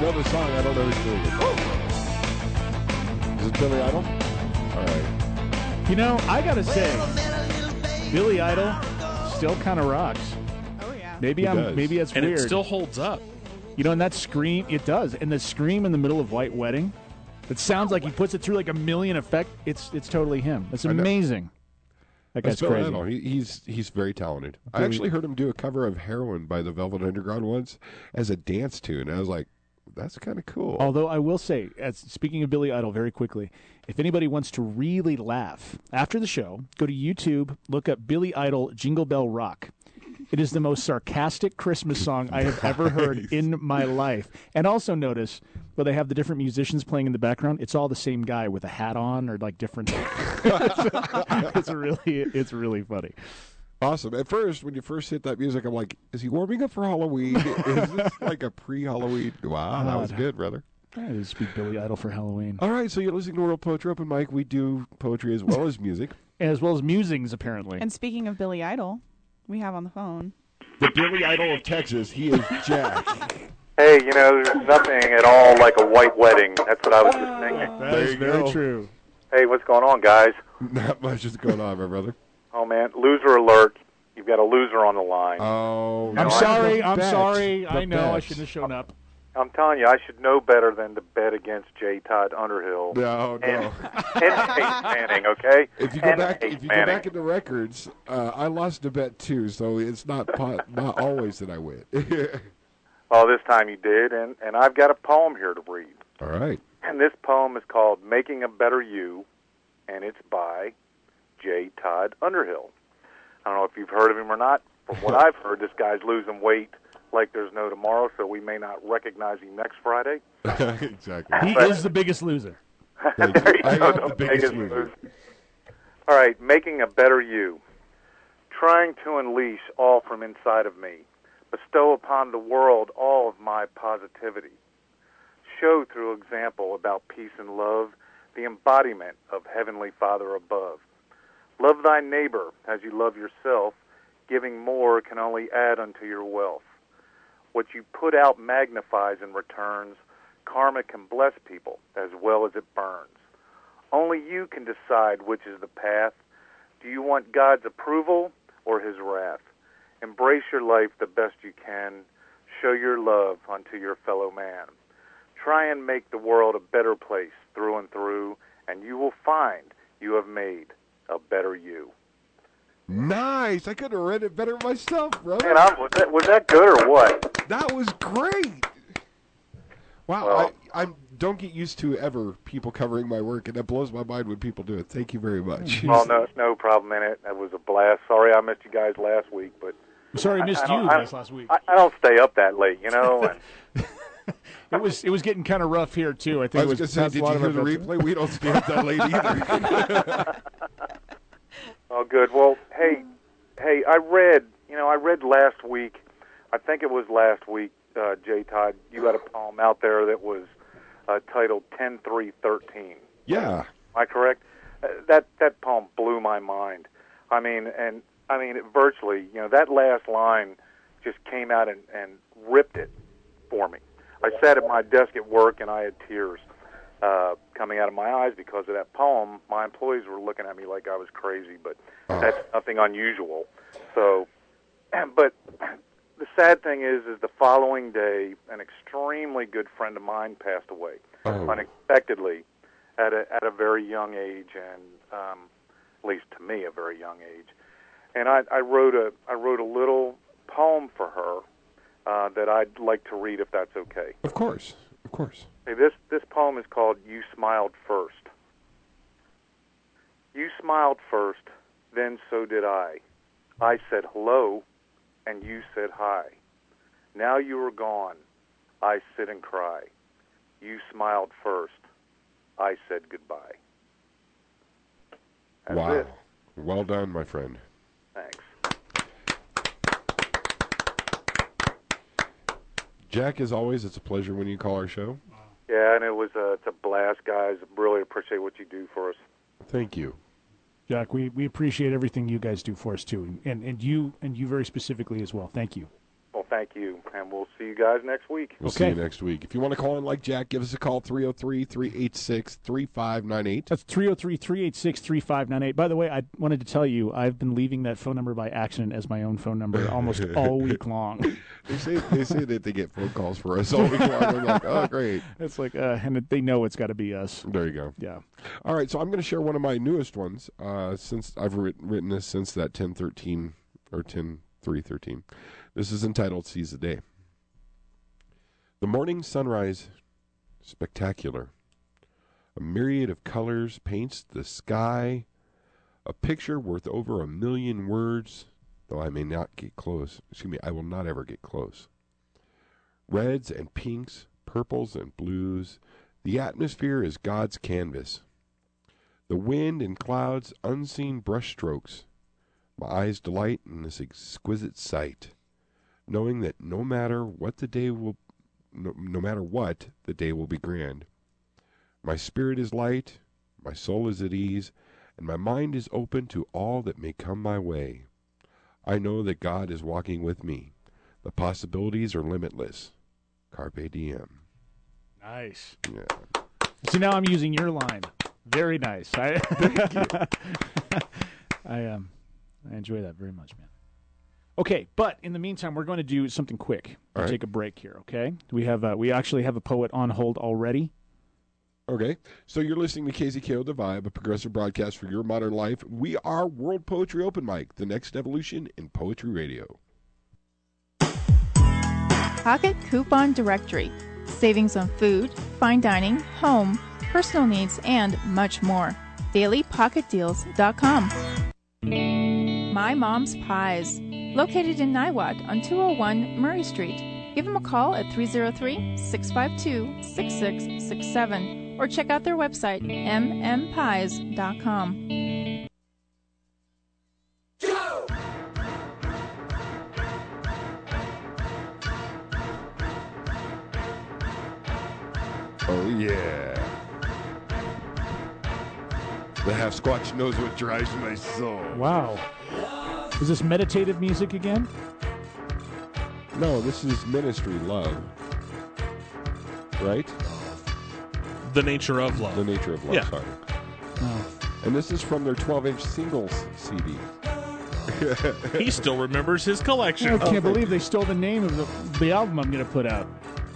know the song. I don't know who's doing it. Is it Billy Idol? All right. You know, I gotta say, Billy Idol still kind of rocks. Oh yeah. Maybe He I'm. does. Maybe that's And it weird. still holds up. You know, and that scream, it does. And the scream in the middle of White Wedding, it sounds like he puts it through like a million effect. It's it's totally him. It's I know. amazing. That That's guy's Billy crazy. Idol. He, he's he's very talented. I Billy- actually heard him do a cover of "Heroin" by the Velvet Underground once as a dance tune. I was like, that's kind of cool. Although I will say, as speaking of Billy Idol, very quickly, if anybody wants to really laugh after the show, go to YouTube, look up Billy Idol "Jingle Bell Rock." It is the most sarcastic Christmas song I have ever heard in my life. And also notice where they have the different musicians playing in the background. It's all the same guy with a hat on or like different. it's really it's really funny. Awesome. At first, when you first hit that music, I'm like, is he warming up for Halloween? Is this like a pre-Halloween? Wow, that was good, brother. I did speak Billy Idol for Halloween. All right, so you're listening to World Poetry Open Mic. We do poetry as well as music. As well as musings, apparently. And speaking of Billy Idol, we have on the phone. The Billy Idol of Texas. He is Jack. Hey, you know, there's nothing at all like a white wedding. That's what I was just thinking. That is very go. true. Hey, what's going on, guys? Not much is going on, my brother. Oh, man, loser alert. You've got a loser on the line. Oh, I'm no, sorry. the I'm bet. sorry. The I know I bet. shouldn't have shown up. I'm telling you, I should know better than to bet against J. Todd Underhill. No, no. And, and Peyton Manning, okay? If you go and back, Peyton if you go Manning. back in the records, uh, I lost a bet too, so it's not po- not always that I win. Oh, this time you did, and, and I've got a poem here to read. All right. And this poem is called Making a Better You, and it's by J. Todd Underhill. I don't know if you've heard of him or not. From what I've heard, this guy's losing weight like there's no tomorrow, so we may not recognize him next Friday. Exactly. He But- is the biggest loser. Thank There you. you I go, am the biggest loser. All right, making a better you. Trying to unleash all from inside of me. Bestow upon the world all of my positivity. Show through example about peace and love, the embodiment of Heavenly Father above. Love thy neighbor as you love yourself. Giving more can only add unto your wealth. What you put out magnifies and returns. Karma can bless people as well as it burns. Only you can decide which is the path. Do you want God's approval or his wrath? Embrace your life the best you can. Show your love unto your fellow man. Try and make the world a better place through and through, and you will find you have made a better you. Nice. I could have read it better myself, brother. Man, I'm, was, that, was that good or what? That was great. Wow. Well- I, I don't get used to ever people covering my work, and that blows my mind when people do it. Thank you very much. Well, no, no problem in it. It was a blast. Sorry I missed you guys last week, but Sorry I missed I you don't- I- guys last week. I, I don't stay up that late, you know. And It was it was getting kind of rough here too. I think I it was was going to say, past a did lot you of hear the our bets. replay? We don't stay up that late either. oh, good. Well, hey, hey, I read. You know, I read last week. I think it was last week. Uh, J. Todd, you had a poem out there that was uh, titled ten three thirteen. Yeah. Am I correct? Uh, that that poem blew my mind. I mean, and I mean, it virtually, you know, that last line just came out and, and ripped it for me. I sat at my desk at work and I had tears uh, coming out of my eyes because of that poem. My employees were looking at me like I was crazy, but that's nothing unusual. So, but the sad thing is, is the following day, an extremely good friend of mine passed away Oh. unexpectedly at a at a very young age, and um, at least to me, a very young age. And I, I wrote a I wrote a little poem for her uh, that I'd like to read, if that's okay. Of course. Of course. Hey, this this poem is called "You Smiled First." You smiled first, then so did I. I said hello, and you said hi. Now you are gone. I sit and cry. You smiled first. I said goodbye. That's wow. it. Well done, my friend. Thanks. Jack, as always, it's a pleasure when you call our show. Yeah, and it was a, it's a blast, guys. Really appreciate what you do for us. Thank you. Jack, we, we appreciate everything you guys do for us too, and, and you and you very specifically as well. Thank you. Well, thank you, and we'll see you guys next week. We'll see you next week. If you want to call in like Jack, give us a call, three oh three, three eight six, three five nine eight. That's three oh three, three eight six, three five nine eight. By the way, I wanted to tell you, I've been leaving that phone number by accident as my own phone number almost all week long. They say they say that they get phone calls for us all week long. I'm like, oh, great. It's like, uh, and they know it's got to be us. There you go. Yeah. All right, so I'm going to share one of my newest ones uh, since I've written, written this since that ten thirteen or ten three thirteen. This is entitled Seize the Day. The morning sunrise, spectacular. A myriad of colors paints the sky, a picture worth over a million words, though I may not get close. Excuse me, I will not ever get close. Reds and pinks, purples and blues, the atmosphere is God's canvas. The wind and clouds, unseen brushstrokes. My eyes delight in this exquisite sight, knowing that no matter what the day will No, no matter what, the day will be grand. My spirit is light, my soul is at ease, and my mind is open to all that may come my way. I know that God is walking with me. The possibilities are limitless. Carpe diem. Nice. Yeah. See, now I'm using your line. Very nice. I, I, um, I enjoy that very much, man. Okay, but in the meantime, we're going to do something quick. We'll right. take a break here, okay? We have uh, we actually have a poet on hold already. Okay, so you're listening to K Z K O The Vibe, a progressive broadcast for your modern life. We are World Poetry Open Mic, the next evolution in poetry radio. Pocket Coupon Directory. Savings on food, fine dining, home, personal needs, and much more. daily pocket deals dot com. My Mom's Pies. Located in Niwot on two oh one Murray Street. Give them a call at three oh three, six five two, six six six seven or check out their website, m m pies dot com. Oh, yeah. The half squatch knows what drives my soul. Wow. Is this meditative music again? No, this is Ministry Love. Right? The Nature of Love. The Nature of Love, Yeah. sorry. Oh. And this is from their twelve-inch singles C D. He still remembers his collection. I can't believe they stole the name of the, the album I'm going to put out.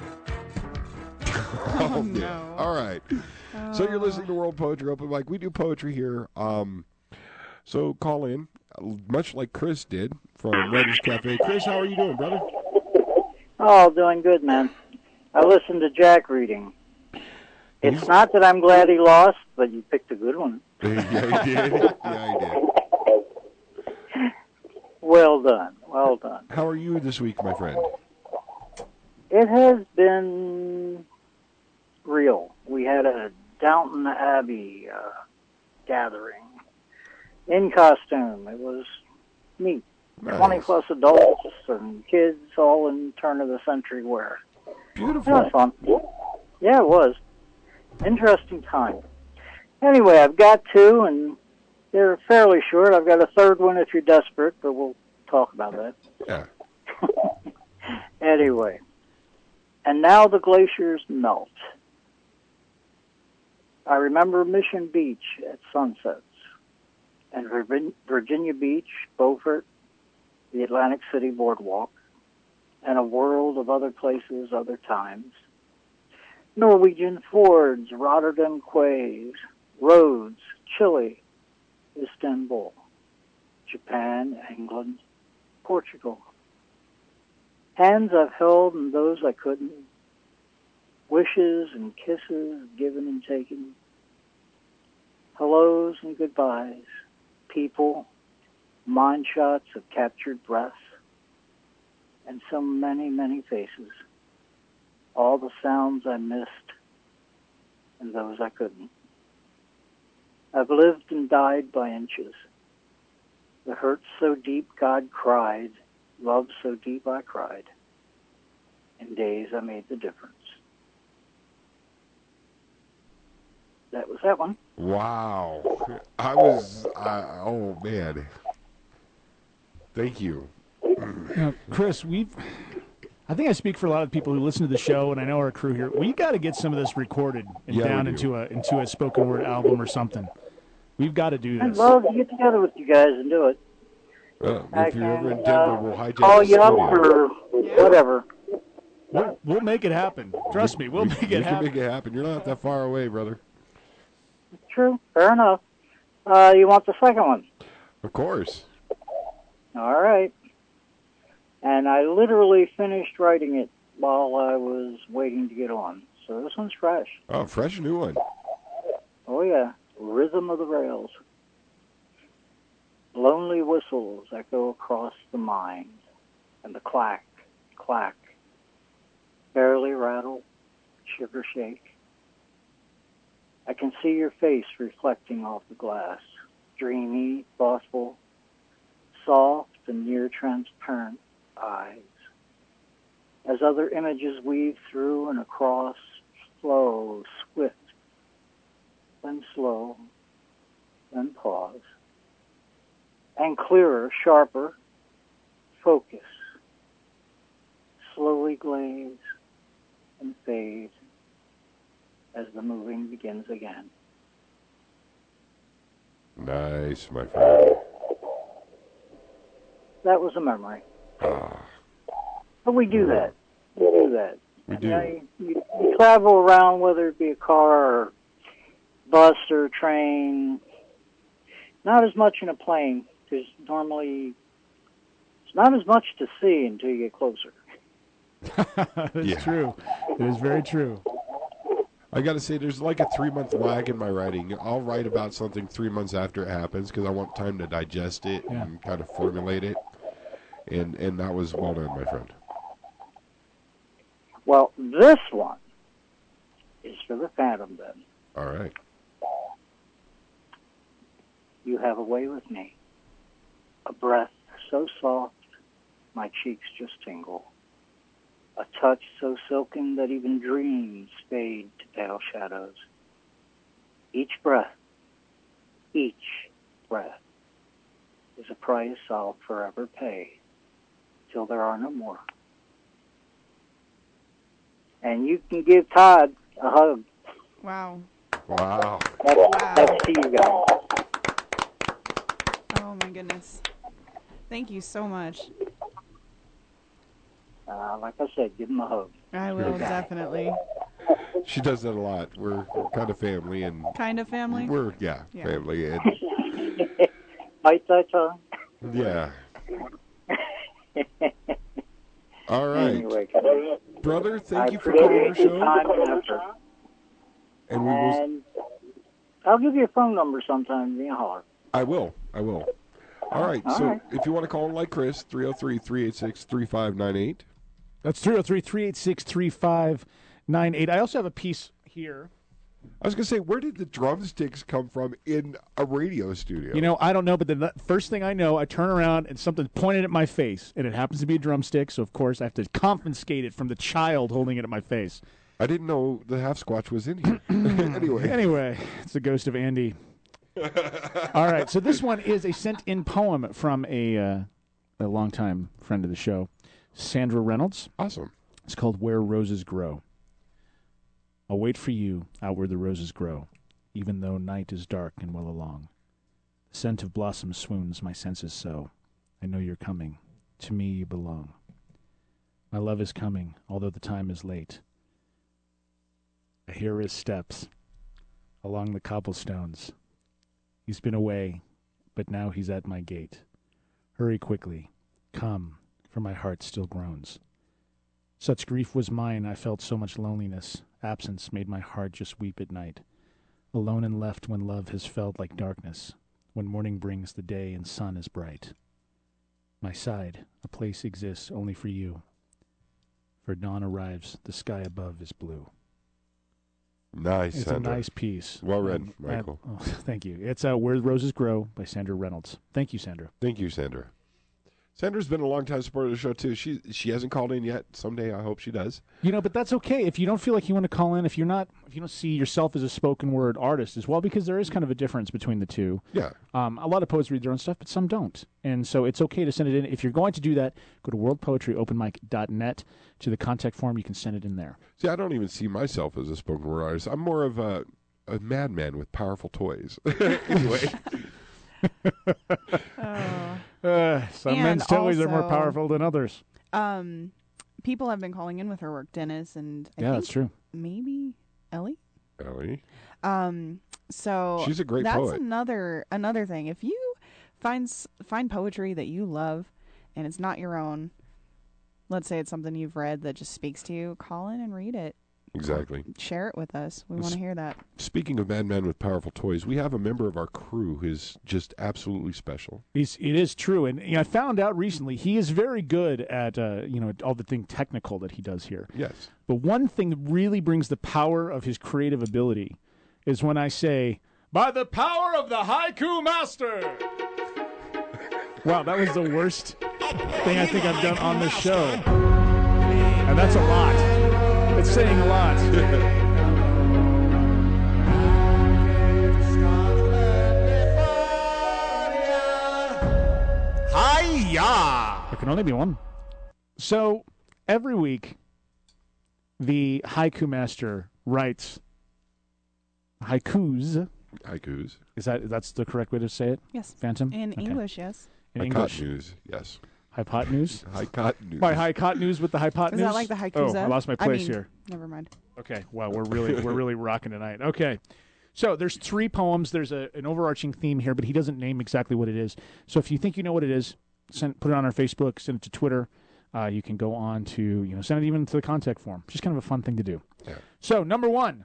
Oh, no. All right. So you're listening to World Poetry Open Mic. We do poetry here. Um, so call in, much like Chris did from Writer's Cafe. Chris, how are you doing, brother? Oh, doing good, man. I listened to Jack reading. It's He's... not that I'm glad he lost, but you picked a good one. Yeah, he did. Yeah, he did. Well done. Well done. How are you this week, my friend? It has been real. We had a Downton Abbey uh, gathering in costume. It was neat. Nice. twenty plus adults and kids all in turn-of-the-century wear. Beautiful. It was fun. Yeah, it was. Interesting time. Anyway, I've got two, and they're fairly short. I've got a third one if you're desperate, but we'll talk about that. Yeah. Anyway. And now the glaciers melt. I remember Mission Beach at sunsets, and Virginia Beach, Beaufort, the Atlantic City Boardwalk, and a world of other places, other times. Norwegian Fords, Rotterdam Quays, Rhodes, Chile, Istanbul, Japan, England, Portugal. Hands I've held and those I couldn't. Wishes and kisses given and taken. Hellos and goodbyes. People, mind shots of captured breaths. And so many, many faces. All the sounds I missed and those I couldn't. I've lived and died by inches. The hurt so deep God cried. Love so deep I cried. In days I made the difference. That was that one. Wow. I was, uh, oh, man. Thank you. Now, Chris, we've I think I speak for a lot of people who listen to the show, and I know our crew here. We got to get some of this recorded and Yeah, we down do. into a into a spoken word album or something. We've got to do I'd this. love to get together with you guys and do it. Uh, I if you're ever in can, Denver, uh, we'll hijack call the you up studio. or whatever. We'll, we'll make it happen. Trust me, we'll we, make we it can happen. make it happen. You're not that far away, brother. True. Fair enough. Uh, you want the second one? Of course. All right. And I literally finished writing it while I was waiting to get on. So this one's fresh. Oh, fresh new one. Oh, yeah. Rhythm of the Rails. Lonely whistles echo across the mind, and the clack, clack, barely rattle, sugar shake. I can see your face reflecting off the glass, dreamy, thoughtful, soft and near transparent eyes. As other images weave through and across, flow, swift, then slow, then pause, and clearer, sharper, focus, slowly glaze and fade as the moving begins again. Nice, my friend. That was a memory. Ah, But we do that. We do that. we You, do. know, you, you, you travel around, whether it be a car or bus or train. Not as much in a plane, because normally it's not as much to see until you get closer. That's Yeah. true. It is very true. I got to say, there's like a three-month lag in my writing. I'll write about something three months after it happens because I want time to digest it Yeah. and kind of formulate it. And and that was well done, my friend. Well, this one is for the Phantom, then. All right. You have a way with me. A breath so soft, my cheeks just tingle. A touch so silken that even dreams fade to pale shadows. Each breath, each breath is a price I'll forever pay till there are no more. And you can give Todd a hug. Wow. Wow. That's, Wow. that's to you guys. Oh my goodness. Thank you so much. Uh, like I said, give him a hug. I will, definitely. She does that a lot. We're, we're kind of family, and Kind of family? we're yeah, Yeah. family, and Bite that tongue. yeah. All right, Anyway, brother. Thank I you for calling our appreciate your show, time and effort. and we will. And I'll give you a phone number sometime. You holler. I will. I will. All right. All so right. if you want to call like Chris, three oh three, three eight six, three five nine eight. That's three oh three, three eight six, three five nine eight. I also have a piece here. I was going to say, where did the drumsticks come from in a radio studio? You know, I don't know, but the n- first thing I know, I turn around and something's pointed at my face, and it happens to be a drumstick, so of course I have to confiscate it from the child holding it at my face. I didn't know the half squatch was in here. anyway. Anyway, it's the ghost of Andy. All right, so this one is a sent-in poem from a, uh, a longtime friend of the show, Sandra Reynolds. Awesome. It's called Where Roses Grow. I'll wait for you out where the roses grow, even though night is dark and well along. The scent of blossoms swoons my senses so. I know you're coming. To me you belong. My love is coming, although the time is late. I hear his steps along the cobblestones. He's been away, but now he's at my gate. Hurry quickly. Come, for my heart still groans. Such grief was mine, I felt so much loneliness. Absence made my heart just weep at night. Alone and left when love has felt like darkness, when morning brings the day and sun is bright. My side, a place exists only for you. For dawn arrives, the sky above is blue. Nice, It's Sandra. a nice piece. Well read, Um, Michael. I- oh, thank you. It's uh, Where Roses Grow by Sandra Reynolds. Thank you, Sandra. Thank you, Sandra. Sandra's been a long time supporter of the show too. She she hasn't called in yet. Someday I hope she does. You know, but that's okay if you don't feel like you want to call in. If you're not, if you don't see yourself as a spoken word artist as well, because there is kind of a difference between the two. Yeah. Um, a lot of poets read their own stuff, but some don't, and so it's okay to send it in. If you're going to do that, go to world poetry open mic dot net to the contact form. You can send it in there. See, I don't even see myself as a spoken word artist. I'm more of a a madman with powerful toys. Anyway. Oh. Uh, some And men's toys are more also- powerful than others. Um, people have been calling in with her work, Dennis, and I Yeah, think that's true. Maybe Ellie. Ellie. Um, so She's a great that's poet. another another thing. If you find s- find poetry that you love, and it's not your own, let's say it's something you've read that just speaks to you, call in and read it. Exactly. Share it with us. We This- want to hear that. Speaking of madmen with powerful toys, we have a member of our crew who's just absolutely special. He's, it is true, and you know, I found out recently he is very good at uh, you know all the thing technical that he does here. Yes. But one thing that really brings the power of his creative ability is when I say, "By the power of the haiku master." Wow, that was the worst thing I think I've done on this show, and that's a lot. It's saying a lot. Hi-ya! There can only be one. So every week, the haiku master writes haikus. Haikus. Is that that's the correct way to say it? Yes. Phantom? In Okay. English, yes. In Hypot English. news, yes. Hypotenuse? Hypotenuse. My hypotenuse with the hypotenuse? Is that like the haikus? Oh, I lost my I place mean, here. Never mind. Okay, well, we're really we're really rocking tonight. Okay, so there's three poems. There's a, an overarching theme here, but he doesn't name exactly what it is. So if you think you know what it is, send put it on our Facebook, send it to Twitter. Uh, you can go on to you know send it even to the contact form. Just kind of a fun thing to do. Yeah. So number one,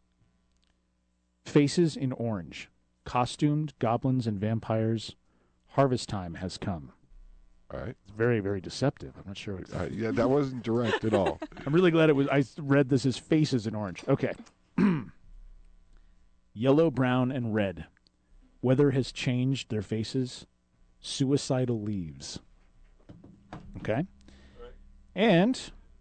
Faces in Orange, costumed goblins and vampires. Harvest time has come. All right. It's very, very deceptive. I'm not sure. What Uh, yeah, that wasn't direct at all. I'm really glad it was. I read this as Faces in Orange. Okay. Yellow, brown, and red. Weather has changed their faces. Suicidal leaves. Okay. And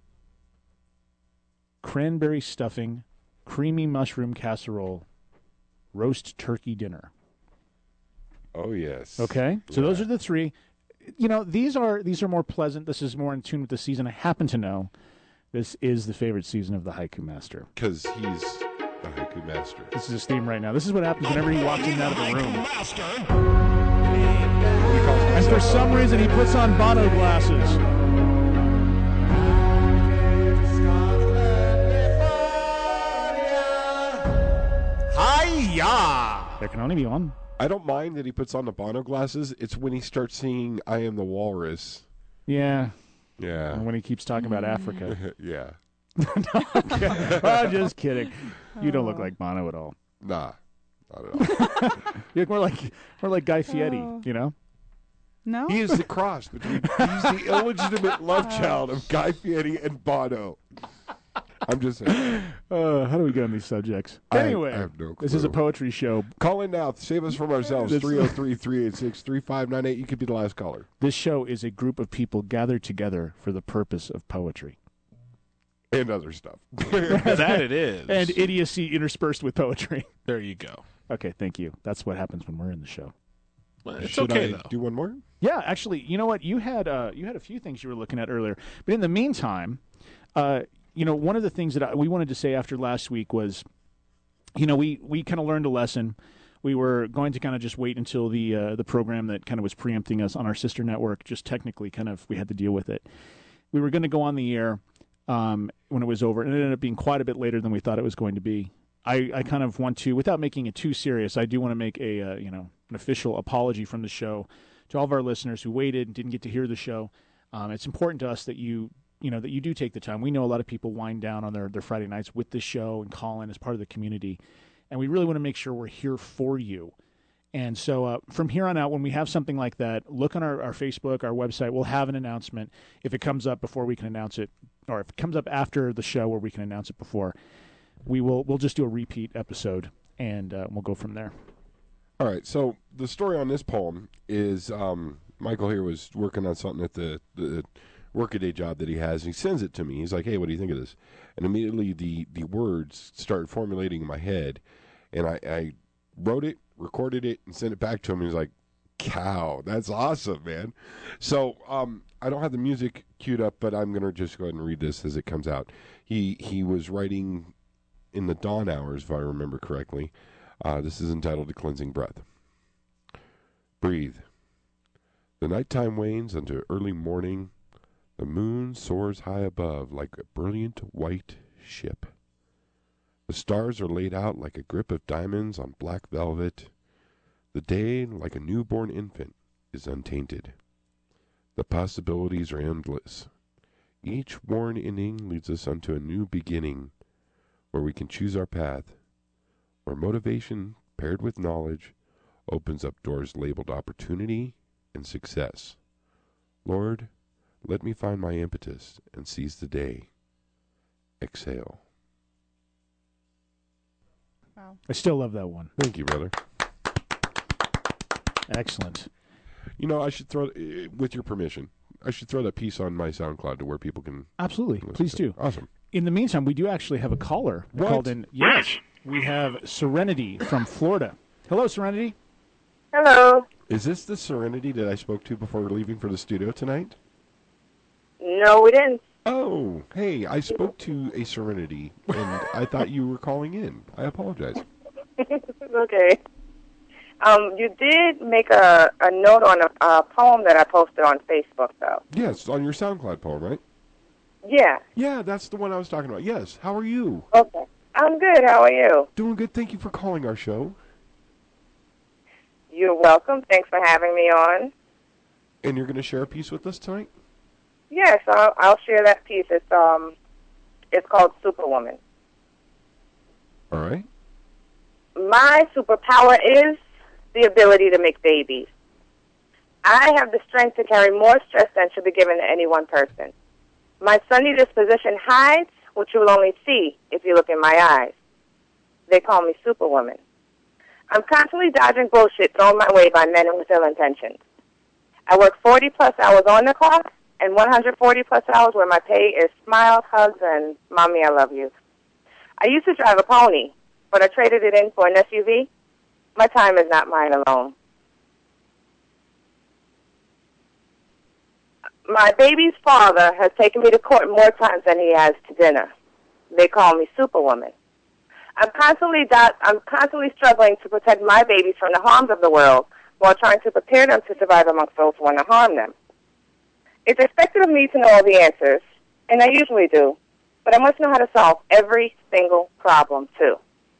cranberry stuffing, creamy mushroom casserole, roast turkey dinner. Oh, yes. Okay, so those are the three. You know, these are these are more pleasant. This is more in tune with the season. I happen to know this is the favorite season of the Haiku Master. Because he's the Haiku Master. This is his theme right now. This is what happens whenever he walks in and out of the room. And for some reason, he puts on Bono glasses. Hi-ya! There can only be one. I don't mind that he puts on the Bono glasses. It's when he starts singing I Am the Walrus. Yeah. Yeah. And when he keeps talking about Africa. Yeah. I'm just kidding. You don't look like Bono at all. Nah. Not at all. You look more like more like Guy Fieri, Oh. you know? No? He is the cross between, he's the illegitimate love child of Guy Fieri and Bono. I'm just saying. Uh, how do we get on these subjects? I- Anyway, I have no this is a clue. poetry show. Call in now. Save us from ourselves. This- three oh three, three eight six, three five nine eight. You could be the last caller. This show is a group of people gathered together for the purpose of poetry. And other stuff. That it is. And idiocy interspersed with poetry. There you go. Okay, thank you. That's what happens when we're in the show. Well, it's Should okay, I though. do one more? Yeah, actually, you know what? You had uh, you had a few things you were looking at earlier, but in the meantime, uh, you know, one of the things that I, we wanted to say after last week was, you know, we we kind of learned a lesson. We were going to kind of just wait until the uh, the program that kind of was preempting us on our sister network, just technically, kind of, we had to deal with it. We were going to go on the air um, when it was over, and it ended up being quite a bit later than we thought it was going to be. I, I kind of want to, without making it too serious, I do want to make a uh, you know an official apology from the show to all of our listeners who waited and didn't get to hear the show. Um, it's important to us that you you know that you do take the time. We know a lot of people wind down on their, their Friday nights with this show and call in as part of the community, and we really want to make sure we're here for you. And so uh, from here on out, when we have something like that, look on our, our Facebook, our website. We'll have an announcement if it comes up before we can announce it, or if it comes up after the show where we can announce it before. We will we'll just do a repeat episode, and uh, we'll go from there. All right. So the story on this poem is um, Michael here was working on something at the, the workaday job that he has, and he sends it to me. He's like, hey, what do you think of this? And immediately the, the words started formulating in my head, and I, I wrote it, recorded it, and sent it back to him. He was like, cow, that's awesome, man. So um, I don't have the music queued up, but I'm going to just go ahead and read this as it comes out. He, he was writing in the dawn hours, if I remember correctly. Uh, this is entitled The Cleansing Breath. Breathe. The nighttime wanes unto early morning. The moon soars high above like a brilliant white ship. The stars are laid out like a grip of diamonds on black velvet. The day, like a newborn infant, is untainted. The possibilities are endless. Each worn inning leads us unto a new beginning, where we can choose our path, where motivation paired with knowledge opens up doors labeled opportunity and success. Lord, let me find my impetus and seize the day. Exhale. Wow. I still love that one. Thank you, brother. Excellent. You know, I should throw, with your permission, I should throw that piece on my SoundCloud to where people can... Absolutely. Please do. Awesome. In the meantime, we do actually have a caller What? called in. Yes. We have Serenity from Florida. Hello, Serenity. Hello. Is this the Serenity that I spoke to before leaving for the studio tonight? No, we didn't. Oh, hey, I spoke to a Serenity, and I thought you were calling in. I apologize. Okay. Um, you did make a, a note on a, a poem that I posted on Facebook, though. Yes, on your SoundCloud poem, right? Yeah. Yeah, that's the one I was talking about. Yes, how are you? Okay. I'm good. How are you? Doing good. Thank you for calling our show. You're welcome. Thanks for having me on. And you're going to share a piece with us tonight? Yes, I'll, I'll share that piece. It's um, it's called Superwoman. All right. My superpower is the ability to make babies. I have the strength to carry more stress than should be given to any one person. My sunny disposition hides what you will only see if you look in my eyes. They call me Superwoman. I'm constantly dodging bullshit thrown my way by men with ill intentions. I work forty plus hours on the clock and one hundred forty plus hours where my pay is smiles, hugs, and mommy, I love you. I used to drive a pony, but I traded it in for an S U V. My time is not mine alone. My baby's father has taken me to court more times than he has to dinner. They call me Superwoman. I'm constantly do- I'm constantly struggling to protect my babies from the harms of the world while trying to prepare them to survive amongst those who want to harm them. It's expected of me to know all the answers, and I usually do, but I must know how to solve every single problem, too.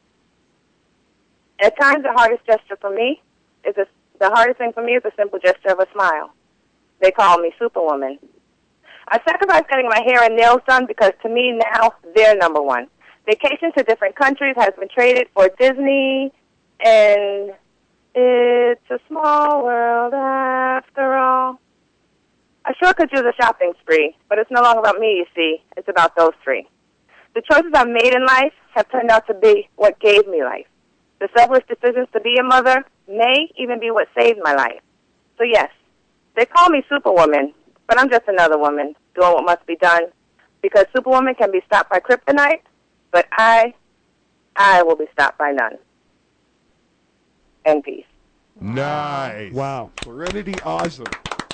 At times, the hardest gesture for me is a, the hardest thing for me is a simple gesture of a smile. They call me Superwoman. I sacrifice getting my hair and nails done because, to me, now they're number one. Vacation to different countries has been traded for Disney, and it's a small world after all. I sure could use a shopping spree, but it's no longer about me, you see. It's about those three. The choices I've made in life have turned out to be what gave me life. The selfless decisions to be a mother may even be what saved my life. So, yes, they call me Superwoman, but I'm just another woman doing what must be done, because Superwoman can be stopped by kryptonite, but I, I will be stopped by none. And peace. Nice. Wow. Serenity, awesome.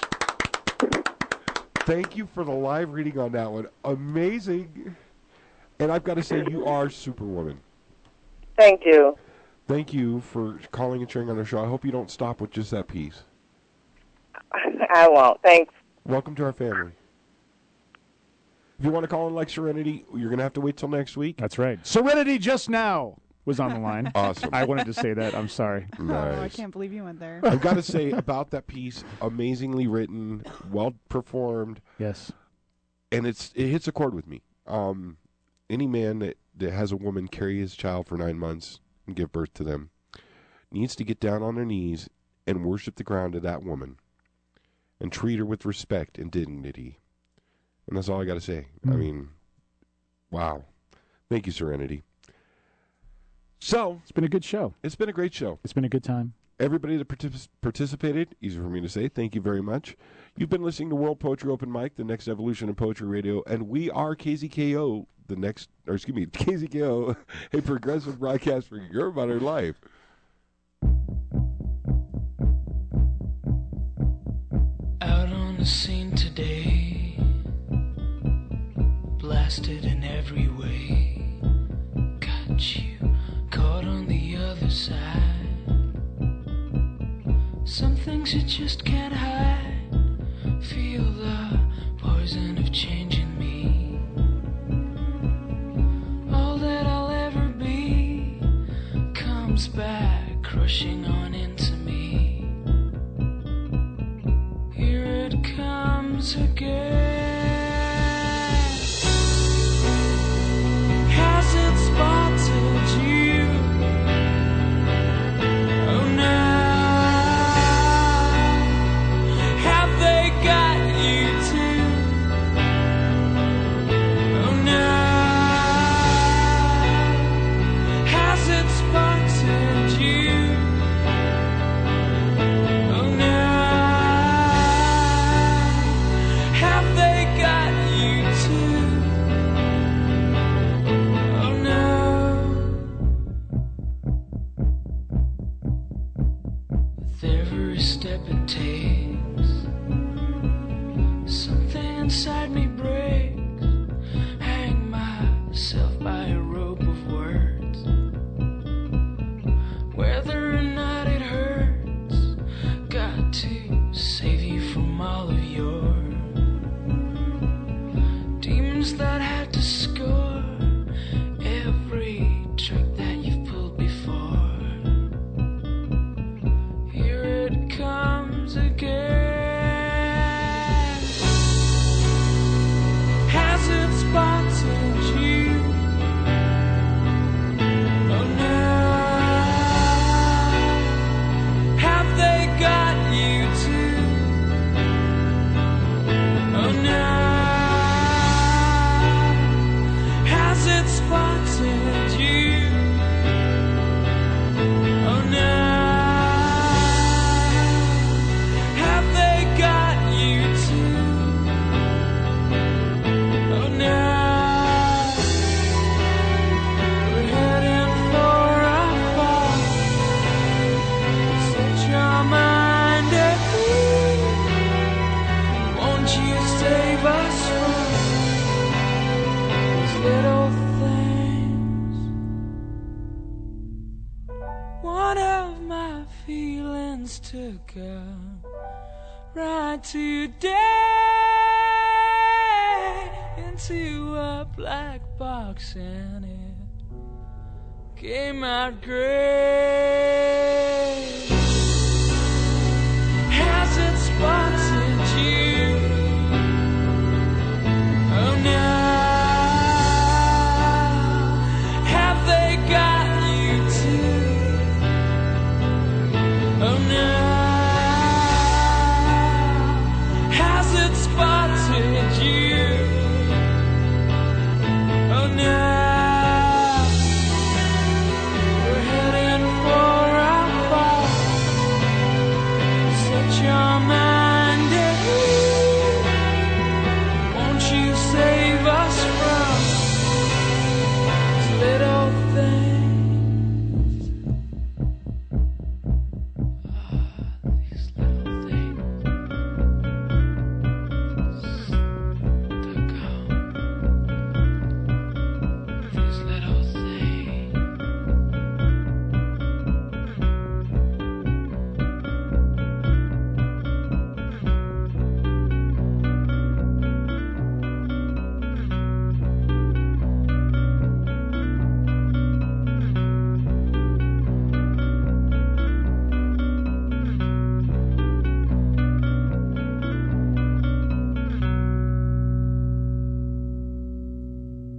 Thank you for the live reading on that one. Amazing. And I've got to say, you are Superwoman. Thank you. Thank you for calling and sharing on our show. I hope you don't stop with just that piece. I won't. Thanks. Welcome to our family. If you want to call in like Serenity, you're going to have to wait till next week. That's right. Serenity just now was on the line. Awesome. I wanted to say that. I'm sorry. Nice. Oh, I can't believe you went there. I've got to say about that piece, amazingly written, well performed. Yes. And it's it hits a chord with me. Um, any man that, that has a woman carry his child for nine months and give birth to them needs to get down on their knees and worship the ground of that woman and treat her with respect and dignity. And that's all I got to say. Mm. I mean, wow. Thank you, Serenity. So it's been a good show. It's been a great show. It's been a good time. everybody that partic- participated, easy for me to say, thank you very much. You've been listening to World Poetry Open Mic, the next evolution of poetry radio, and we are K Z K O, the next, or excuse me, K Z K O, a progressive broadcast for your modern life. Out on the scene today, blasted in every way, got you caught on the other side. Some things you just can't hide. Feel the poison of change in me. All that I'll ever be comes back crushing on into me. Here it comes again. Has it spotted you? Oh no. Step it takes, something inside me breaks. Hang myself by a rope of words. Whether or not it hurts, got to save you from all of your demons that had to score every trick that you've pulled before. Comes again. Has it spotted you? Oh no. Have they got you too? Oh no. Has it spotted you? Oh no. Took a ride today into a black box and it came out great. Has it spotted you? Oh no. Have they got you too? Oh no. Your mind, won't you say